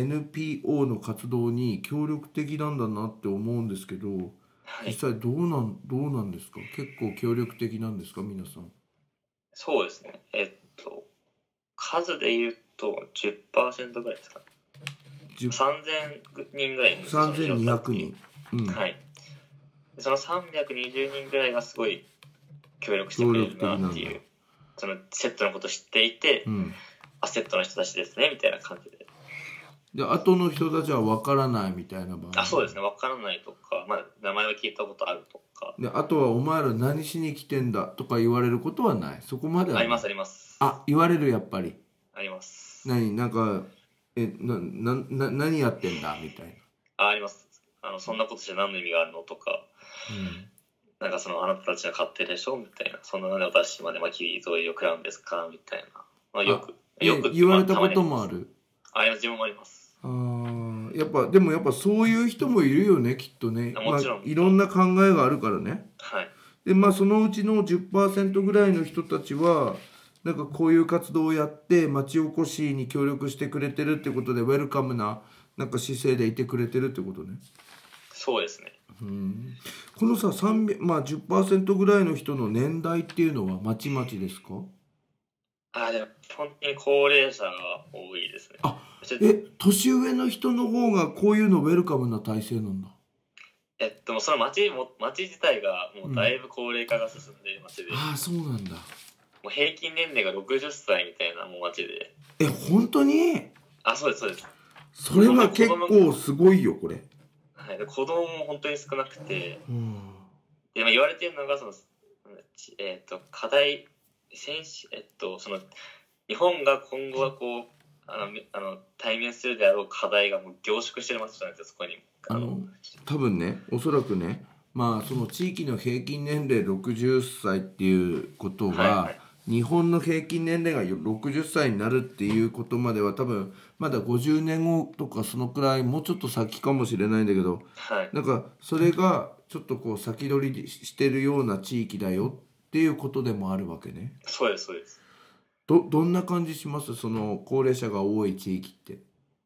NPO の活動に協力的なんだなって思うんですけど、実際どうなんですか？結構協力的なんですか、皆さん？ そうですね。数で言うと 10% ぐらいですか。3000人ぐらいいるんですよ。 3200人。 はい。その320人ぐらいがすごい協力してくれるなっていう、そのセットのことを知っていて、セットの人たちですねみたいな感じで。 で、後の人たちは分からないみたいな場合。 そうですね、分からないとか、名前は聞いたことあるとか。 で、あとはお前ら何しに来てんだとか言われることはない。そこまでは。 あります。 言われる、やっぱり。 あります。 なんか何やってんだみたいな。 あります。そんなことして何の意味があるのとか、なんかそのあなたたちは勝手でしょみたいな、そんなので私まで巻き添えを食らうんですかみたいな、よく言われたこともある。 自分もあります。 でもやっぱそういう人もいるよね、きっとね。 もちろん、 いろんな考えがあるからね。でそのうちの 10% ぐらいの人たちはなんかこういう活動をやって町おこしに協力してくれてるってことでウェルカムななんか姿勢でいてくれてるってことね。 そうですね。 このさ、10% ぐらいの人の年代っていうのはまちまちですか？ でも本当に高齢者が多いですね。 年上の人の方がこういうのウェルカムな体制なんだ。 その町自体がもうだいぶ高齢化が進んでいる町で、 そうなんだ。 もう平均年齢が60歳みたいなもう町で。 本当に？ そうです。 それは結構すごいよ、これ。 で子供も本当に少なくて、で言われてるのがその課題その日本が今後はこう対面するであろう課題がもう凝縮してる町なんですよ、そこに。 多分ね、おそらくね、その地域の平均年齢60歳っていうことは、日本の平均年齢が60歳になるっていうことまでは多分まだ50年後とかそのくらい、もうちょっと先かもしれないんだけど、なんかそれがちょっとこう先取りしてるような地域だよっていうことでもあるわけね。 そうです。 どんな感じします？その高齢者が多い地域って。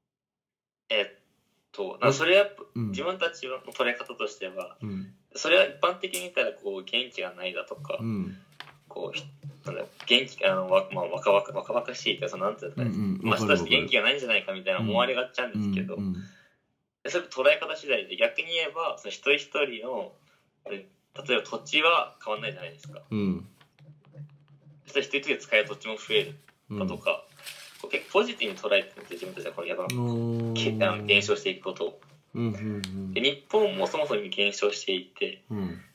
それは自分たちの捉え方としては、それは一般的に言ったらこう元気がないだとか、こう元気若々しいとか、なんていうんですかね、人として元気がないんじゃないかみたいな思われがちなんですけど、それ捉え方次第で、逆に言えばその一人一人の例えば土地は変わんないじゃないですか。そして一人一人使える土地も増えるだとか、結構ポジティブに捉えてるんですよ、自分たちはこの減少していくことを。で日本もそもそも減少していて、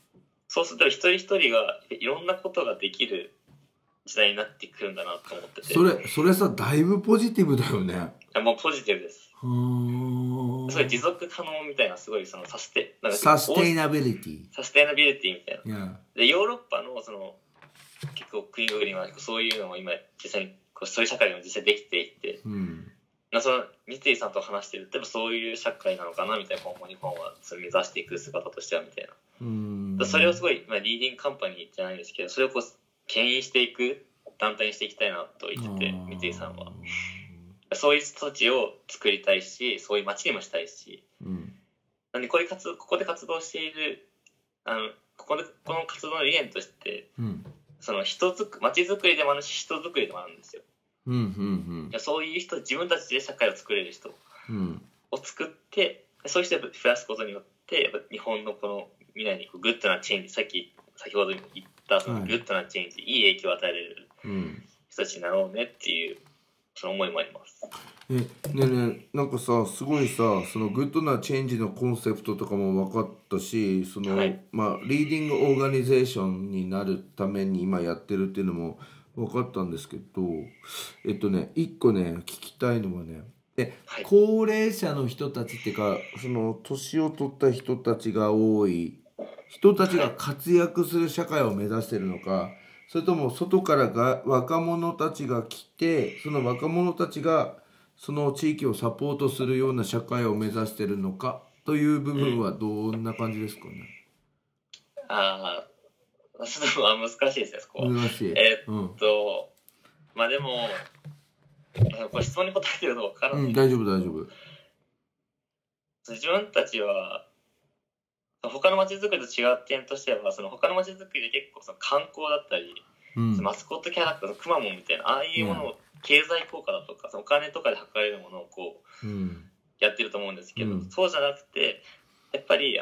そうすると一人一人がいろんなことができる時代になってくるんだなと思ってて。 それさ、だいぶポジティブだよね。 もうポジティブです。すごい持続可能みたいな、すごいそのサステイナビリティみたいな。でヨーロッパのその結構国々はそういうのも今実際にそういう社会が実際できていて、その三井さんと話してるとそういう社会なのかなみたいな、今後日本はそれを目指していく姿としてはみたいな。それをすごい、リーディングカンパニーじゃないですけど、それをこう牽引していく団体にしていきたいなと言ってて、三井さんは。そういう人たちを作りたいし、そういう街にもしたいし、なんでここで活動しているこの活動の理念として、その街づくりでもあるし人づくりでもあるんですよ。そういう人、自分たちで社会を作れる人を作って、そういう人を増やすことによってやっぱ日本のこの未来にグッドなチェンジ、先ほど言ったそのグッドなチェンジ、いい影響を与えられる人たちになろうねっていうその思いもあります。 ねえねえ、なんかさ、すごいさ、そのグッドなチェンジのコンセプトとかも分かったし、その、リーディングオーガニゼーションになるために今やってるっていうのも分かったんですけど、一個ね聞きたいのはね、高齢者の人たちっていうか、その年を取った人たちが多い人たちが活躍する社会を目指してるのか、それとも外から若者たちが来て、その若者たちがその地域をサポートするような社会を目指してるのかという部分はどんな感じですかね。 ちょっと難しいですね、そこは。 難しい。 まあでもこれ質問に答えてるのか分からない。 大丈夫。 自分たちは他の街づくりと違う点としては、その他の街づくりで結構その観光だったり、マスコットキャラクターのくまモンみたいな、ああいうものを経済効果だとかそのお金とかで測れるものをこう、やってると思うんですけど、そうじゃなくてやっぱり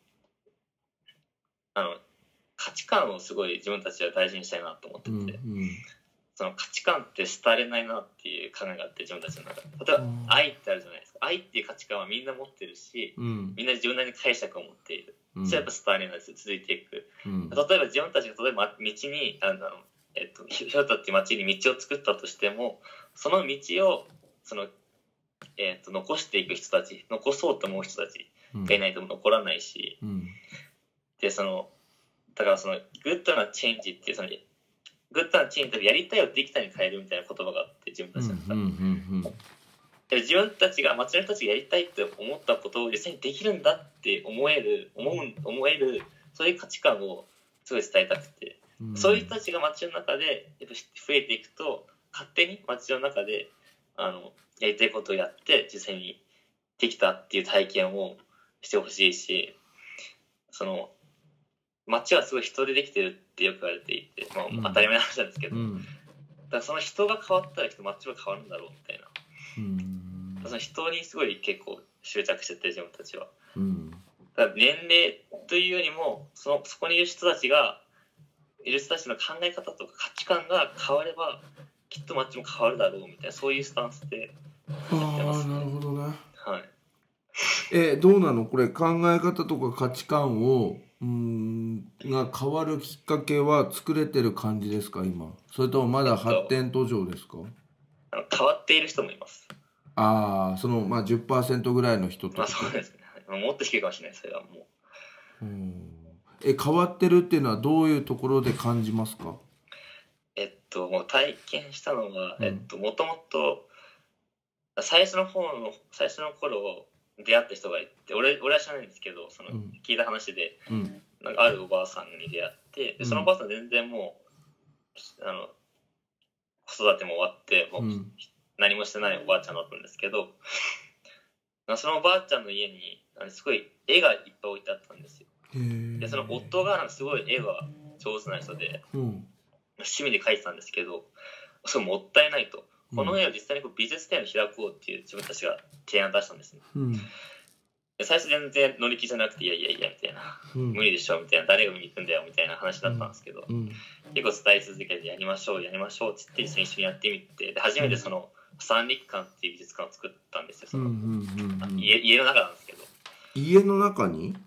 価値観をすごい自分たちは大事にしたいなと思ってて、その価値観って廃れないなっていう考えがあって、自分たちの中で例えば愛ってあるじゃないですか。愛っていう価値観はみんな持ってるし、みんな自分なりに解釈を持っている。それはやっぱ廃れないです。続いていく。例えば自分たちが道にヒョウタっていう町に道を作ったとしても、その道を残していく人たち、残そうと思う人たちがいないと残らないし、でだからそのグッドなチェンジっていうそのグッドなチェンジでやりたいをできたに変えるみたいな言葉があって、自分たちの中で自分たちが町の人たちがやりたいって思ったことを実際にできるんだって思えるそういう価値観をすごい伝えたくて、そういう人たちが町の中でやっぱ増えていくと、勝手に町の中でやりたいことをやって実際にできたっていう体験をしてほしいし、その町はすごい人でできてるってよく言われていて、当たり前の話なんですけど、だからその人が変わったら町は変わるんだろうみたいな、その人にすごい結構執着してて、自分たちは。だから年齢というよりもそこにいる人たちの考え方とか価値観が変わればきっと町も変わるだろうみたいな、そういうスタンスでやってますね。 なるほどね。どうなのこれ、考え方とか価値観をが変わるきっかけは作れてる感じですか今、それともまだ発展途上ですか。 変わっている人もいます。 その10% ぐらいの人とか。 そうですね。もっと低いかもしれない。それはもう変わってるっていうのはどういうところで感じますか。 もう体験したのが、もともと最初の頃出会った人がいて、俺は知らないんですけど、聞いた話で、なんかあるおばあさんに出会って、でそのおばあさん全然もう子育ても終わってもう何もしてないおばあちゃんだったんですけど、そのおばあちゃんの家にすごい絵がいっぱい置いてあったんですよ。でその夫がすごい絵が上手な人で、趣味で描いてたんですけど、それもったいないと。この絵を実際に美術展を開こうっていう自分たちが提案出したんですね。で最初全然乗り気じゃなくて、いやみたいな、無理でしょみたいな、誰が見に行くんだよみたいな話だったんですけど、結構伝え続けてやりましょうって言って一緒にやってみて、で初めてその三陸館っていう美術館を作ったんですよ。家の中なんですけど。 家の中に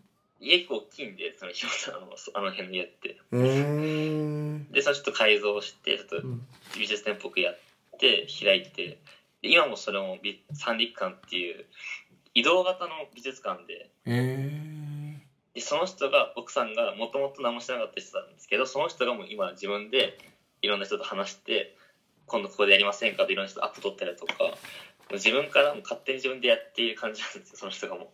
家結構大きいんで、その広田のあの辺の家って。で、それちょっと改造して、ちょっと美術展っぽくやって開いて、で今もそれも三陸館っていう移動型の美術館で、でその人が、奥さんがもともと何もしてなかった人なんですけど、その人がもう今自分でいろんな人と話して、今度ここでやりませんかっていろんな人とアップ取ったりとか、自分からも勝手に自分でやっている感じなんですよ、その人がもう。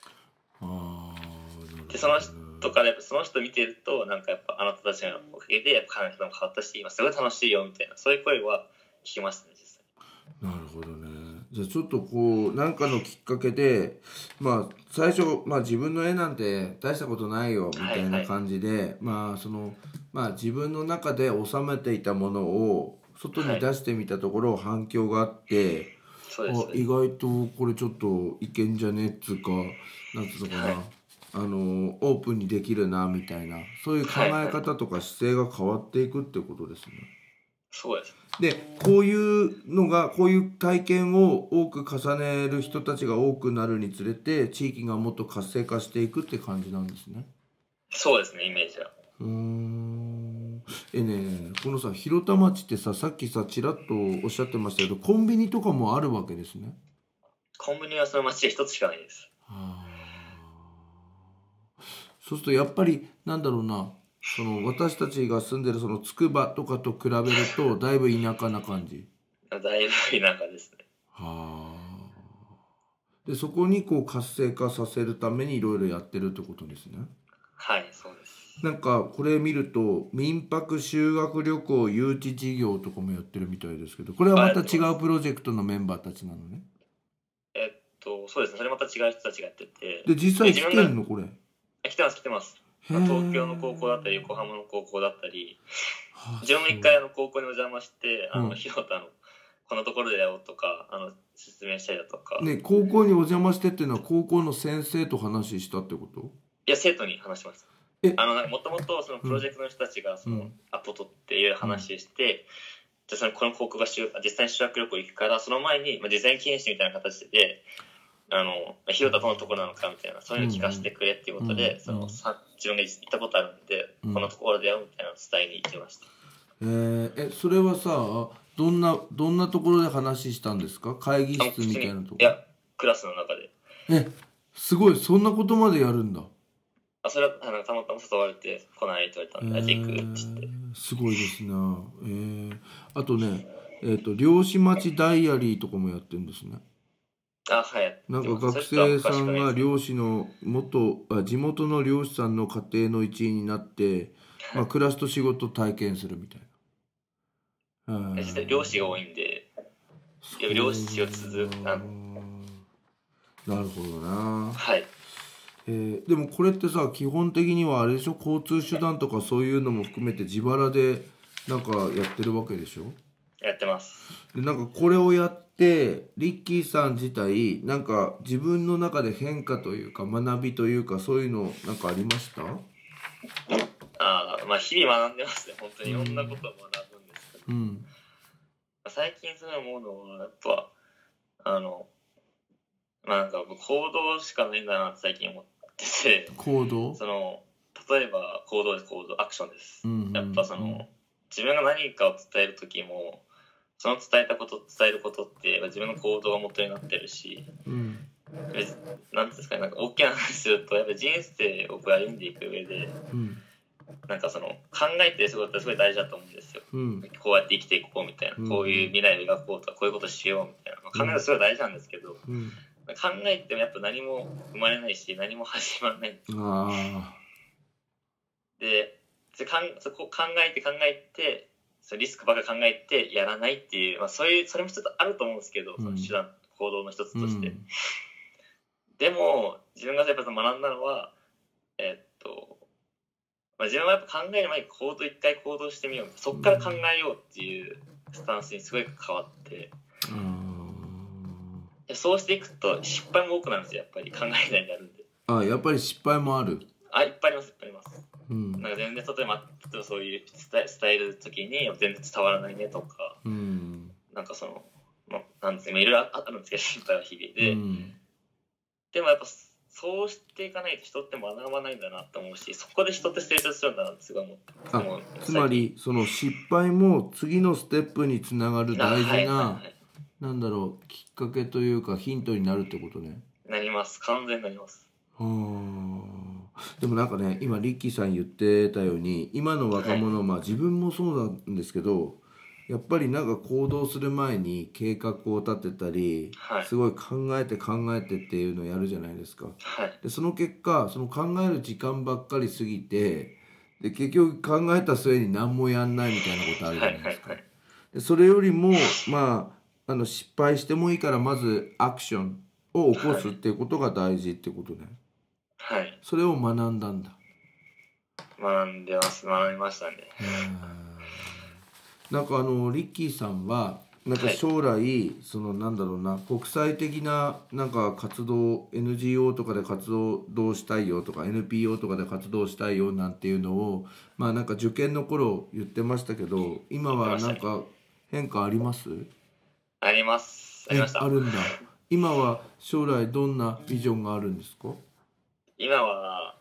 でその人からやっぱその人見てると、なんかやっぱあなたたちのおかげでやっぱ考え方も変わったし、今すごい楽しいよみたいな、そういう声は聞きましたね、実際。 なるほどね。じゃあちょっとこう何かのきっかけで、まあ最初、自分の絵なんて大したことないよみたいな感じで、自分の中で収めていたものを外に出してみたところ反響があって、意外とこれちょっといけんじゃねっつうか、なんつうのかな、オープンにできるなみたいな、そういう考え方とか姿勢が変わっていくってことですね。 そうです。 で、こういう体験を多く重ねる人たちが多くなるにつれて、地域がもっと活性化していくって感じなんですね。 そうですね、イメージは。 このさ、広田町ってさ、さっきさちらっとおっしゃってましたけど、コンビニとかもあるわけですね。 コンビニはその町で一つしかないです。 そうするとやっぱりなんだろうな、その私たちが住んでるそのつくばとかと比べるとだいぶ田舎な感じ。 だいぶ田舎ですね。 でそこにこう活性化させるためにいろいろやってるってことですね。 はい、そうです。 なんかこれ見ると民泊修学旅行誘致事業とかもやってるみたいですけど、これはまた違うプロジェクトのメンバーたちなのね。 そうですね、それまた違う人たちがやってて。 で実際来てんのこれ？ 来てます。東京の高校だったり横浜の高校だったり、自分も一回高校にお邪魔して広田のこのところでやろうとか説明したりだとか。 ね、高校にお邪魔してっていうのは高校の先生と話したってこと？ いや、生徒に話しました。もともとそのプロジェクトの人たちがそのアポ取っていう話して、じゃあこの高校が実際に修学旅行行くから、その前に事前研修みたいな形で広田どのところなのかみたいな、そういうの聞かせてくれっていうことで、自分が行ったことあるんで、このところでやろうみたいなのを伝えに行きました。 それはさ、どんなところで話したんですか？会議室みたいなところ？ いや、クラスの中で。 すごい、そんなことまでやるんだ。 それはたまたま誘われて来ないって言われたんで、じゃあ行くって言って。 すごいですな。あとね、漁師町ダイアリーとかもやってるんですね。 はい。 なんか学生さんが漁師の地元の漁師さんの家庭の一員になって、暮らしと仕事を体験するみたいな。実際漁師が多いんで、漁師を続く。なるほどな。 はい。 でもこれってさ、基本的にはあれでしょ、交通手段とかそういうのも含めて自腹でなんかやってるわけでしょ？ やってます。 でなんかこれをやってリッキーさん自体なんか自分の中で変化というか学びというかそういうのなんかありました？ 日々学んでますね。本当にいろんなことを学ぶんですけど、最近そう思うのはやっぱなんか行動しかないんだなって最近思ってて。 行動？ 例えば行動アクションです。やっぱ自分が何かを伝える時もその伝えることって自分の行動が元になってるし、なんていうんですかね、なんか大きな話するとやっぱ人生を歩んでいく上で、なんか考えてる仕事ってすごい大事だと思うんですよ。こうやって生きていこうみたいな、こういう未来を描こうとかこういうことしようみたいな、考えるのすごい大事なんですけど、考えてもやっぱ何も生まれないし何も始まらないんですよ。でそこ考えてリスクばっか考えてやらないっていう、それもちょっとあると思うんですけど、その手段行動の一つとして、でも自分がやっぱ学んだのは自分はやっぱ考える前に一回行動してみよう、そこから考えようっていうスタンスにすごい変わって、そうしていくと失敗も多くなるんですよ。やっぱり考えないでやるんで。 やっぱり失敗もある？ いっぱいあります。なんか全然例えばそういう伝える時に全然伝わらないねとか、なんかなんですね、いろいろあるんですけど、心配は日々で、でもやっぱそうしていかないと人って学ばないんだなと思うし、そこで人って成長するんだなってすごい思って。 つまりその失敗も次のステップにつながる大事な、なんだろう、きっかけというかヒントになるってことね。 なります。完全になります。 でもなんかね、今リッキーさん言ってたように、今の若者、まあ自分もそうなんですけど、やっぱりなんか行動する前に計画を立てたり、すごい考えてっていうのをやるじゃないですか。でその結果、その考える時間ばっかり過ぎて、で結局考えた末に何もやんないみたいなことあるじゃないですか。でそれよりもまあ失敗してもいいから、まずアクションを起こすっていうことが大事ってことね。 はい。 それを学んだんだ。 学びましたね。 なんかリッキーさんはなんか将来、そのなんだろうな、国際的ななんか活動、 NGO とかで活動したいよとか NPO とかで活動したいよなんていうのを、まあなんか受験の頃言ってましたけど、今はなんか変化あります？ あります。ありました。 あるんだ。今は将来どんなビジョンがあるんですか？ 今は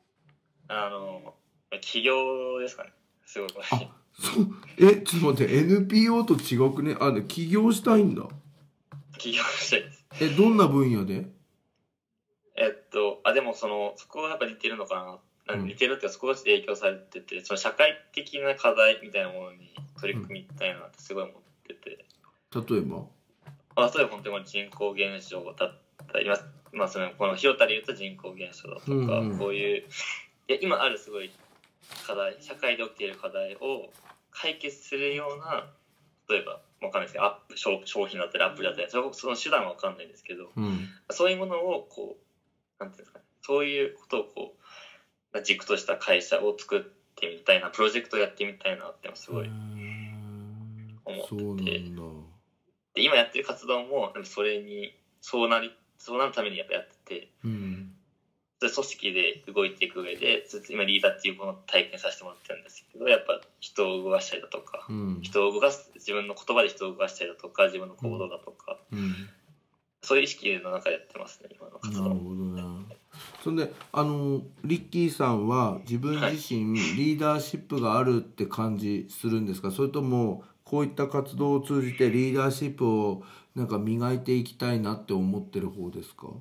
起業ですかね。すごい。 ちょっと待って、 NPO と違くね？起業したいんだ。 起業したいです。 どんな分野で？ でもそこがやっぱ似てるのかな。似てるって少し影響されてて、その社会的な課題みたいなものに取り組みたいなってすごい思ってて。 例えば本当に人口減少だったり、この広田で言うと人口減少だとか、こういう今あるすごい課題、社会で起きている課題を解決するような、例えばわかんないですけど、商品だったりアプリだったり、その手段はわかんないですけど、そういうものをこう、なんていうんですかね、そういうことをこう軸とした会社を作ってみたいな、プロジェクトをやってみたいなってすごい思ってて、で今やってる活動もそうなるためにやっぱやってて、組織で動いていく上で今リーダーっていうものを体験させてもらってるんですけど、やっぱ人を動かしたりだとか、自分の言葉で人を動かしたりだとか、自分の行動だとか、そういう意識の中でやってますね、今の活動。 なるほどな。そんでリッキーさんは自分自身、リーダーシップがあるって感じするんですか？それともこういった活動を通じてリーダーシップをなんか磨いていきたいなって思ってる方ですか？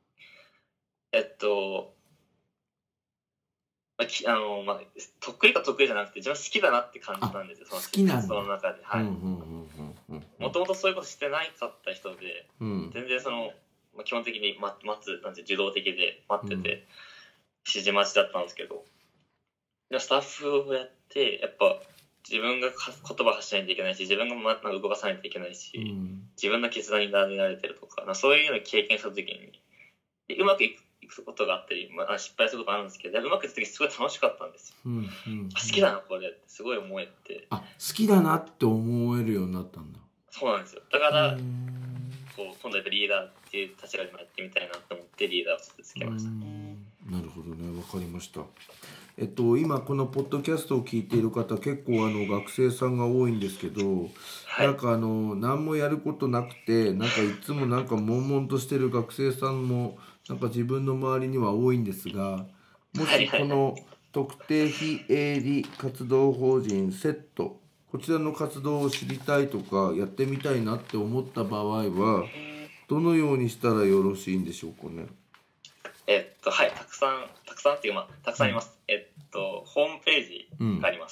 得意か得意じゃなくて自分好きだなって感じたんですよ。 好きなんだ。 その中で、もともとそういうことしてないかった人で、全然基本的に受動的で待ってて、指示待ちだったんですけど、スタッフをやってやっぱ自分が言葉発しないといけないし、自分が動かさないといけないし、自分の決断になれてるとか、そういうのを経験した時にうまくいくことがあったり、失敗することあるんですけど、うまくいった時すごい楽しかったんですよ。好きだなこれってすごい思えて、 好きだなって思えるようになったんだ。 そうなんですよ。だから今度やっぱリーダーっていう立場でもやってみたいなと思ってリーダーを続けました。 なるほどね、わかりました。今このポッドキャストを聞いている方、結構学生さんが多いんですけど、なんか何もやることなくて、なんかいつもなんか悶々としてる学生さんもなんか自分の周りには多いんですが、もしこの特定非営利活動法人セット、こちらの活動を知りたいとかやってみたいなって思った場合はどのようにしたらよろしいんでしょうかね？ たくさんっていうたくさんあります。ホームページがあります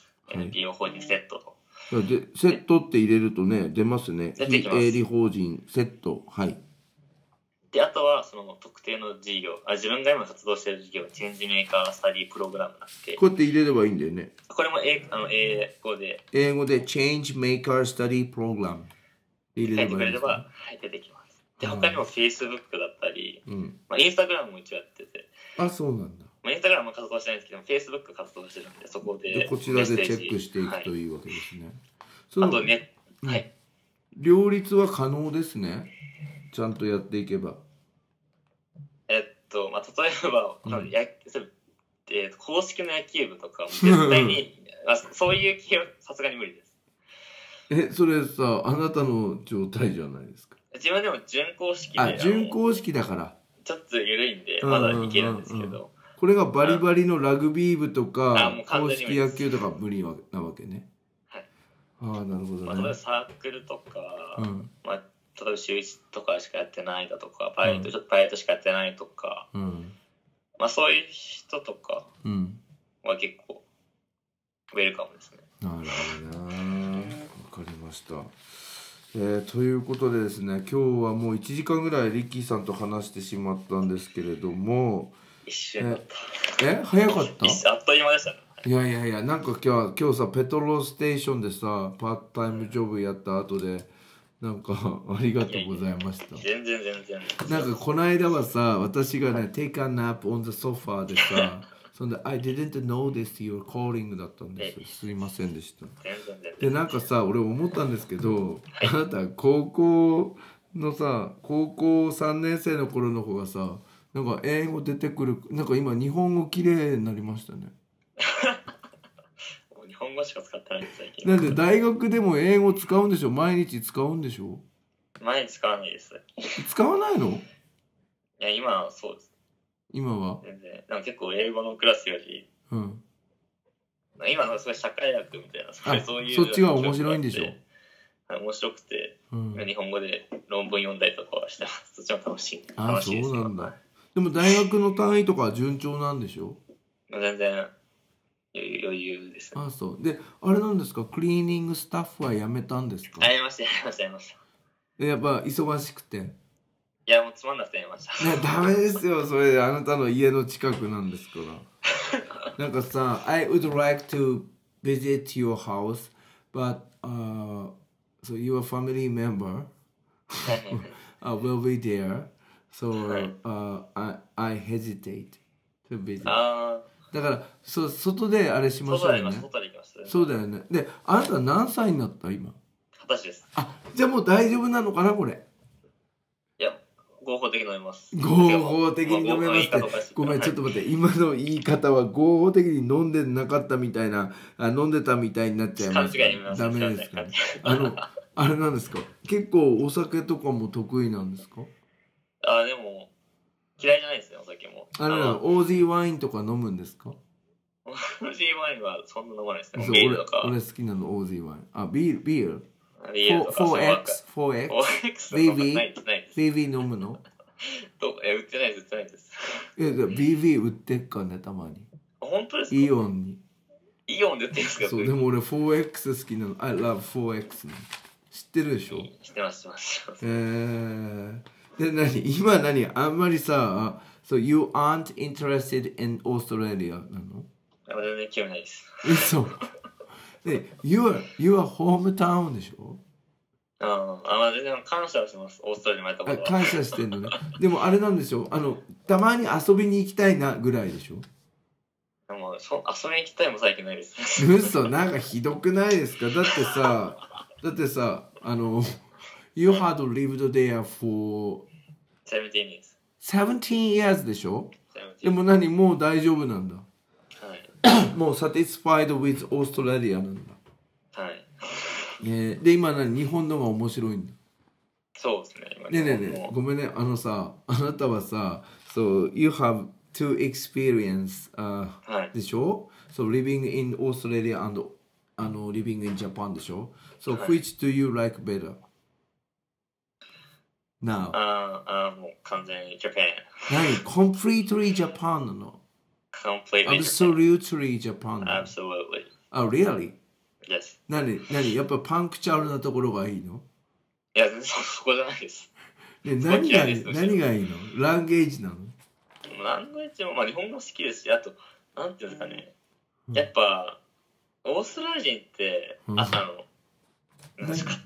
。NPO 法人セットと。 でセットって入れるとね、出ますね。非営利法人セット。 で、あとはその特定の事業、自分が今活動している事業、チェンジメーカースタディプログラムなんで、 こうやって入れればいいんだよね。 これも英語でチェンジメーカースタディプログラム入れればいいんですか？出てきます。で、他にも Facebook だったり、Instagram も一応やってて。 そうなんだ。 Instagram も活動してないんですけど、Facebook 活動してるんで、そこでこちらでチェックしていくというわけですね。 あとね、 両立は可能ですね。ちゃんとやっていけば。 例えば、公式の野球部とかも絶対にそういう気はさすがに無理です。 それさ、あなたの状態じゃないですか。 自分でも準公式で。 準公式だから。 ちょっと緩いんでまだいけるんですけど、 これがバリバリのラグビー部とかもう完公全に無理です式野球とか無理なわけね。 はい。 ああ、なるほど例えばね。 サークルとか、例えば週1とかしかやってないだとか、ちょっとバイトしかやってないとか、そういう人とかは結構ウェルカムですね。 なるほどな。わかりました。ということでですね、今日はもう1時間ぐらいリッキーさんと話してしまったんですけれども、 一瞬だった。 早かった？ あっという間でしたね。 いや、なんか今日さ、ペトローステーションでさ、パートタイムジョブやった後で、なんかありがとうございました。 全然。 なんかこの間はさ、私がね、take a nap on the sofa でさ、そんで I didn't notice your calling だったんです。すいませんでした。で、なんかさ、俺思ったんですけど、あなた高校3年生の頃の子がさ、なんか英語出てくる、なんか今日本語綺麗になりましたね。 日本語しか使ってないです最近。 なんで大学でも英語使うんでしょ？毎日使うんでしょ？ 毎日使わないです。 使わないの？ いや、今はそうです。 今は全然。なんか結構英語のクラスより、今のすごい社会学みたいな、そういうそっちが面白いんでしょ？ 面白くて、日本語で論文読んだりとかはしてます。そっちも楽しいです。 そうなんだ。でも大学の単位とかは順調なんでしょ？ 全然余裕ですね。 そうで、あれなんですか、クリーニングスタッフは辞めたんですか？ やりました。 やっぱ忙しくて。 いや、もうつまんなくてやめました。 ダメですよ、それ。あなたの家の近くなんですから。なんかさ、I would like to visit your house, but so your family member will be there, so I hesitate to visit. だから外であれしましょうよね。 外で行きます。 そうだよね。で、あなた何歳になった今 ？20歳です。 じゃあもう大丈夫なのかなこれ。 いや、合法的に飲めます。 合法的に飲めますって。ごめん、ちょっと待って。今の言い方は合法的に飲んでなかったみたいな、飲んでたみたいになっちゃいます。ダメですか？あれなんですか？結構お酒とかも得意なんですか？ でも嫌いじゃないですね、お酒も。 オージーワインとか飲むんですか？ オージーワインはそんな飲まないですね。 俺好きなのオージーワイン。ビール 4X BV 飲むの？ 売ってないです。 BV 売ってっかね、たまに。 本当ですか？ イオンで売ってるんですか？ そう、でも俺 4X 好きなの。I love 4X ね。知ってるでしょ？ 知ってます。 で、今あんまりさ、So you aren't interested in Australia なの？ 全然興味ないです。 嘘。で、your hometown でしょ？ 全然感謝します。オーストラリアに参ったことは。 感謝してんのね。でもあれなんでしょ？たまに遊びに行きたいなぐらいでしょ？ でも遊びに行きたいも最近ないです。 嘘、なんかひどくないですか？だってさ、You had lived there for 17 years. 17 years でしょ？でももう大丈夫なんだ。もう satisfied with Australia なんだ。 はい。 で、今日本のが面白いんだ。 そうですね。 ねごめんね。あなたはさ、So you have two experience、でしょ？ So living in Australia and living in Japan でしょ？ So which do you like better? Now. もう完全に Japan. Completely Japan なの？ Completely Absolutely Japan. Absolutely. Oh, really? Yes. やっぱパンクチャルなところがいいの？ いや、そこじゃないです。 何がいいの？ランゲージなの？ ランゲージも日本語好きですし、あと、なんていうんですかね。やっぱ、オーストラリア人って、なんていうんですか、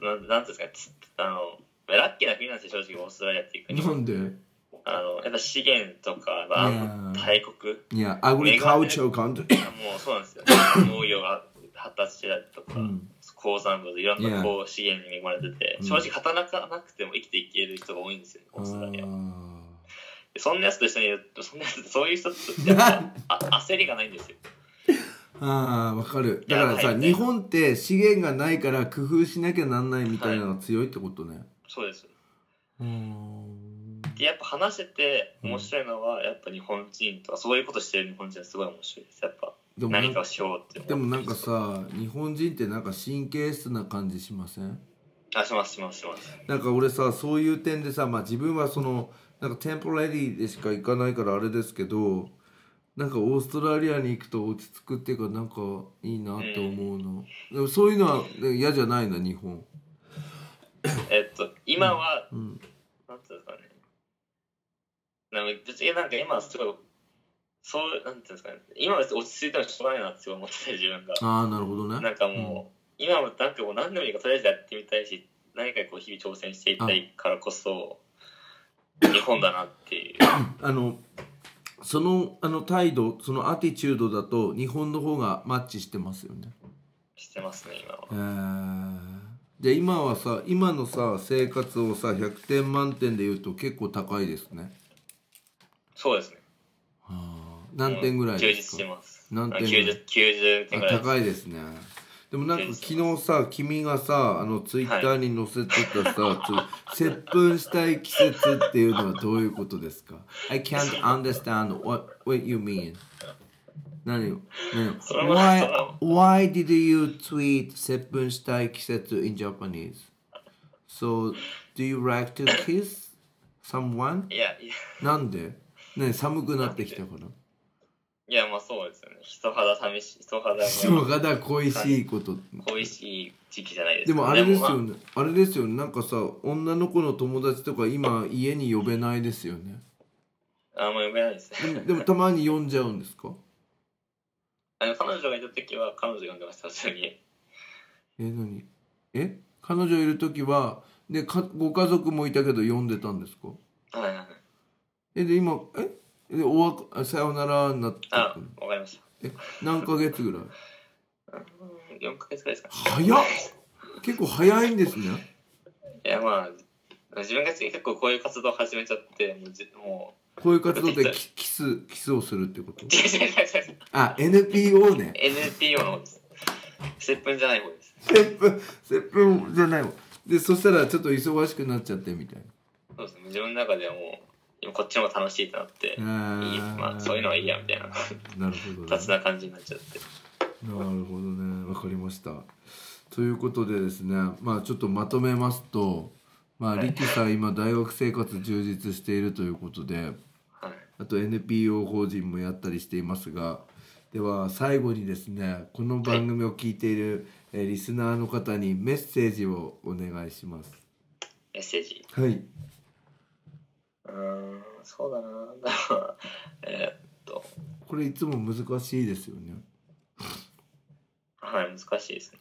ラッキーな国なんですよ、正直、オーストラリアっていう国。 なんで？ やっぱ資源とか、大国。 いや、アグリカルチャーカントリー。 もうそうなんですよ。農業が発達してたりとか、鉱山部でいろんな資源に恵まれてて、正直働かなくても生きていける人が多いんですよ、オーストラリア。そんなやつと一緒にいると、そういう人って焦りがないんですよ。 わかる。だからさ、日本って資源がないから工夫しなきゃなんないみたいなのが強いってことね。 そうです。 でやっぱ話してて面白いのはやっぱ日本人とかそういうことしてる日本人はすごい面白いです。やっぱ何かをしようって思ってる。 でもなんかさ、日本人ってなんか神経質な感じしません？ します。 なんか俺さ、そういう点でさ、まあ自分はそのなんかテンポラリーでしか行かないからあれですけど、なんかオーストラリアに行くと落ち着くっていうか、なんかいいなって思うの。でもそういうのは嫌じゃないな、日本。 今は、なんていうんですかね。別になんか今はすごい、そうなんていうんですかね。今は落ち着いてもしょうがないなって思ってて自分が。 ああ、なるほどね。 なんかもう、今もなんかもう何でもいいからとりあえずやってみたいし、何かこう日々挑戦していきたいからこそ日本だなっていう。 その態度、そのアティチュードだと日本の方がマッチしてますよね。 してますね今は。 で今はさ、今のさ生活をさ100点満点で言うと結構高いですね。 そうですね。 何点ぐらいですか？ 充実してます。 何点ぐらい ？90点ぐらい。 高いですね。でもなんか昨日さ、君がさツイッターに載せてたさ、接吻したい季節っていうのはどういうことですか？ I can't understand what you mean. 何 Why did you tweet 接吻したい季節 in Japanese? So, do you like to kiss someone? いやなんで？ね、寒くなってきたから。 いやまあそうですよね。人肌恋しいこと。 恋しい時期じゃないですか。 でもあれですよね。あれですよね。なんかさ、女の子の友達とか今家に呼べないですよね。 もう呼べないですね。 でもたまに呼んじゃうんですか？ 彼女がいた時は彼女呼んでました普通に。 何？彼女いる時はでご家族もいたけど呼んでたんですか？で今さよならになってわかりました。 何ヶ月ぐらい ？4ヶ月ぐらいですか。 早っ。結構早いんですね。 いやまあ自分が結構こういう活動を始めちゃってもうこういう活動でキスをするってこと？ 違う。 NPO ね。 NPO の方です。接吻じゃない方です。 接吻じゃない方で、そしたらちょっと忙しくなっちゃってみたいな。 そうですね。自分の中ではもうこっちも楽しいってなってまあそういうのはいいやみたいな。 なるほど、ね、 雑な感じになっちゃって。 なるほどね。わかりました。ということでですね、まあちょっとまとめますと、まあリキさん今大学生活充実しているということで、あと NPO 法人もやったりしていますが、では最後にですね、この番組を聞いている、リスナーの方にメッセージをお願いします。 メッセージ。 はい。 そうだな。 これいつも難しいですよね。 はい、難しいですね。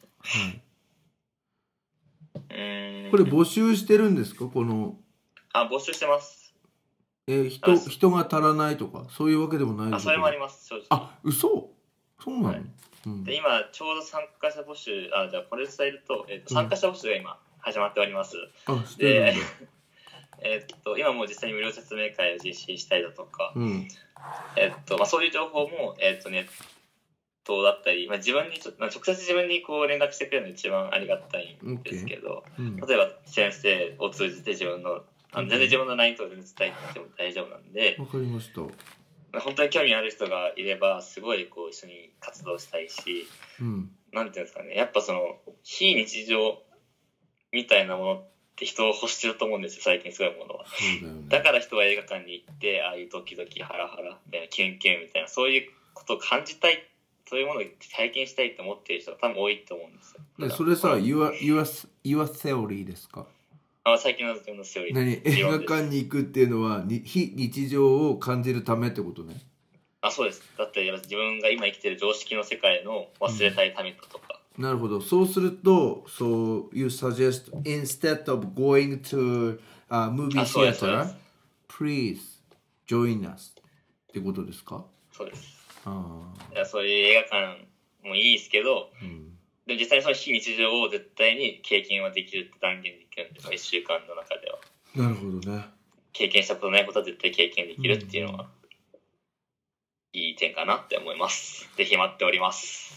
これ募集してるんですか？この。 募集してます。 人が足らないとかそういうわけでもないですか？ それもあります。正直。 嘘？そうなの？ で今ちょうど参加者募集じゃあこれ伝えると、参加者募集が今始まっております。で今もう実際に無料説明会を実施したりだとか、そういう情報もネットだったり、自分に直接自分にこう連絡してくれるのが一番ありがたいんですけど、例えば先生を通じて自分の全然自分の LINE とか全然伝えても大丈夫なんで。 わかりました。 本当に興味ある人がいればすごいこう一緒に活動したいし、なんていうんですかね、やっぱその非日常みたいなものって人を欲してると思うんですよ最近すごいものは。だから人は映画館に行ってああいうドキドキハラハラみたいなキュンキュンみたいなそういうことを感じたい、そういうものを体験したいと思っている人が多分多いと思うんですよ。 でそれさ、your theory ですか？ 最近の自分のセオリー。 何？映画館に行くっていうのは非日常を感じるためってことね。 そうです。だって自分が今生きてる常識の世界の忘れたいためだとか。 なるほど。そうすると、So you suggest instead of going to a movie theater, please join us ってことですか？ そうです。そういう映画館もいいですけど、でも実際にその非日常を絶対に経験はできるって断言できるんですよ、1週間の中では。 なるほどね。 経験したことないことは絶対経験できるっていうのは、いい点かなって思います。ぜひ待っております。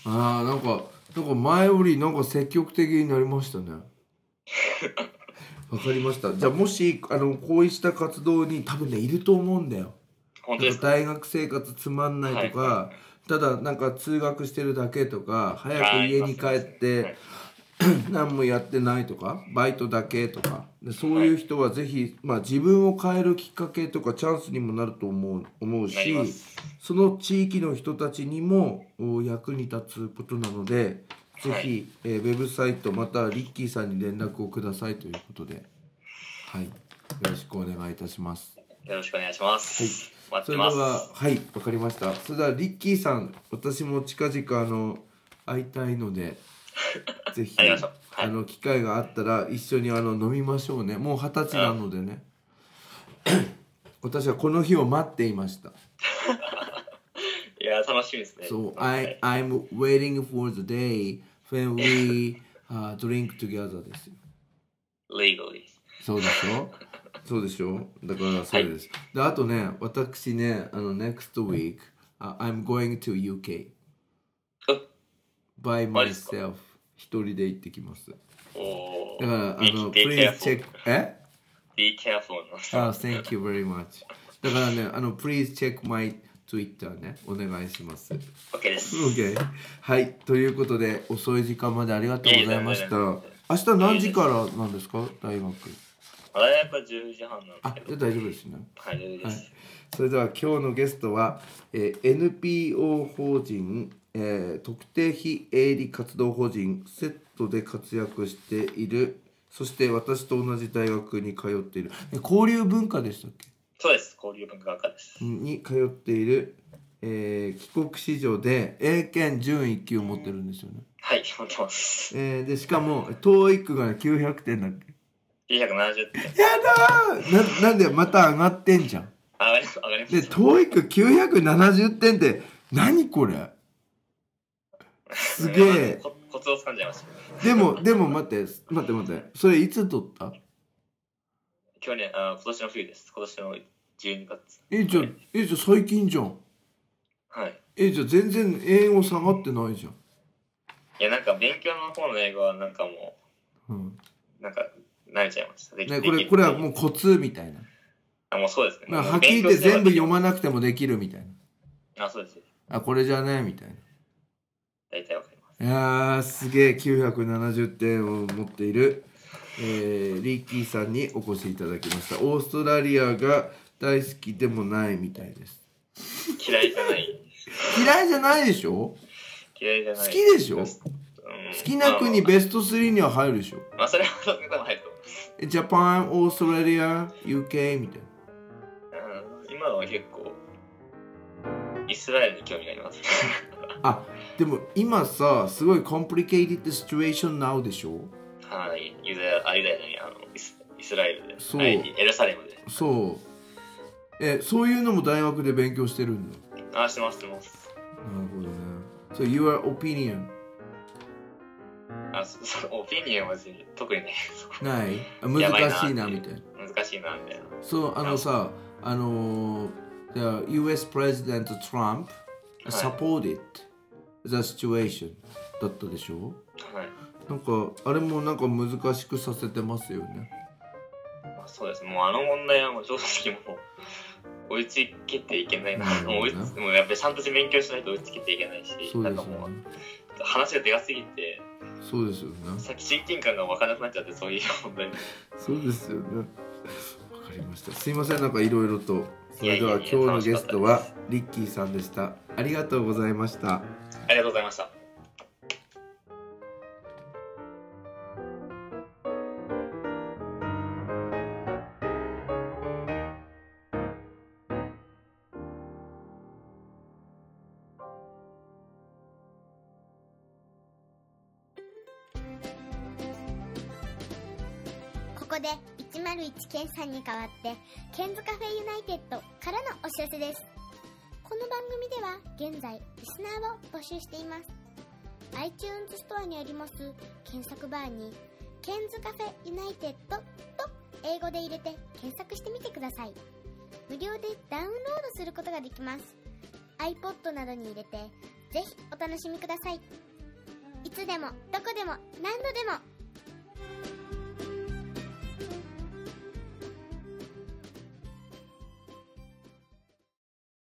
なんか前よりなんか積極的になりましたね。 わかりました。じゃあもしこうした活動に多分ねいると思うんだよ。 本当ですか？ 大学生活つまんないとか、 はい、 ただなんか通学してるだけとか、早く家に帰って何もやってないとか、バイトだけとかで、そういう人はぜひ、自分を変えるきっかけとかチャンスにもなると思うし、その地域の人たちにも役に立つことなので、ぜひ、ウェブサイトまたリッキーさんに連絡をくださいということで、はい、よろしくお願いいたします。 よろしくお願いします。 はい、それでは、はい、わかりました。それではリッキーさん、私も近々会いたいので、ぜひ機会があったら一緒に飲みましょうね。もう20歳なのでね。私はこの日を待っていました。 いや楽しみですね。 So I'm waiting for the day when we drink together ですよ。 Legally。 そうでしょ。そうでしょ。だからそれです。であとね、私ねnext week I'm going to UK by myself。一人で行ってきます。だからplease check Be careful. Thank you very much. だからねplease check my Twitter ねお願いします。 OK です。 OK。はい、ということで遅い時間までありがとうございました。明日何時からなんですか大学？ 大学は10時半なんですけど。 大丈夫ですね。 はい、大丈夫です。はい、 それでは今日のゲストは、NPO 法人特定非営利活動法人セットで活躍している、そして私と同じ大学に通っている、交流文化でしたっけ？ そうです、交流文化学科です。 に通っている、帰国子女で英検準1級を持ってるんですよね。 はい、持ってます。 でしかも TOEIC が900点だっけ ？970点。 やだー。なんでまた上がってんじゃん。 上がります。 で TOEIC970 点って何これ？すげえ。 コツを掴んじゃいました。 でも待って。それいつ取った？ 今年の冬です。今年の12月。 じゃあ最近じゃん。 はい。 じゃあ全然英語下がってないじゃん。 いやなんか勉強の方の英語はなんかもう、なんか慣れちゃいました。 これはもうコツみたいな。 もうそうですね。 はっきり言って全部読まなくてもできるみたいな。そうです。 これじゃねみたいな。 大体わかります。 いやーすげえ970点を持っている、リッキーさんにお越しいただきました。オーストラリアが大好きでもないみたいです。 嫌いじゃない。 嫌いじゃないでしょ？ 嫌いじゃない。 好きでしょ？好きな国ベスト3には入るでしょ？ それは多分入ると思う。ジャパン、オーストラリア、UK みたいな。 今のは結構イスラエルに興味があります。 でも今さすごいコンプリケイティッドシチュエーションナウでしょ？はい、 ユダヤにイスラエルで、 そう、 エルサレムで。 そう。そういうのも大学で勉強してるんだ。 してます。なるほどね。So your opinion？ オピニオンは特にね。 ない？難しいなみたいな。 難しいなみたいな。 そうさthe US President Trump supported the situation だったでしょ？ はい。 なんかあれもなんか難しくさせてますよね。 そうです。もう問題はもう正直もう追いつけていけないな。もうやっぱりちゃんと勉強しないと追いつけていけないし、なんかもう話がでかすぎて。 そうですよね。 さっき親近感が湧かなくなっちゃって、そういう問題。 そうですよね。わかりました。すいません、なんかいろいろと。それでは今日のゲストはリッキーさんでした。ありがとうございました。 ありがとうございました。 ここで101ケンさんに代わってケンズカフェユナイテッドからのお知らせです。この番組では現在リスナーを募集しています。 iTunes ストアにあります検索バーにケンズカフェユナイテッドと英語で入れて検索してみてください。無料でダウンロードすることができます。 iPod などに入れてぜひお楽しみください。いつでもどこでも何度でも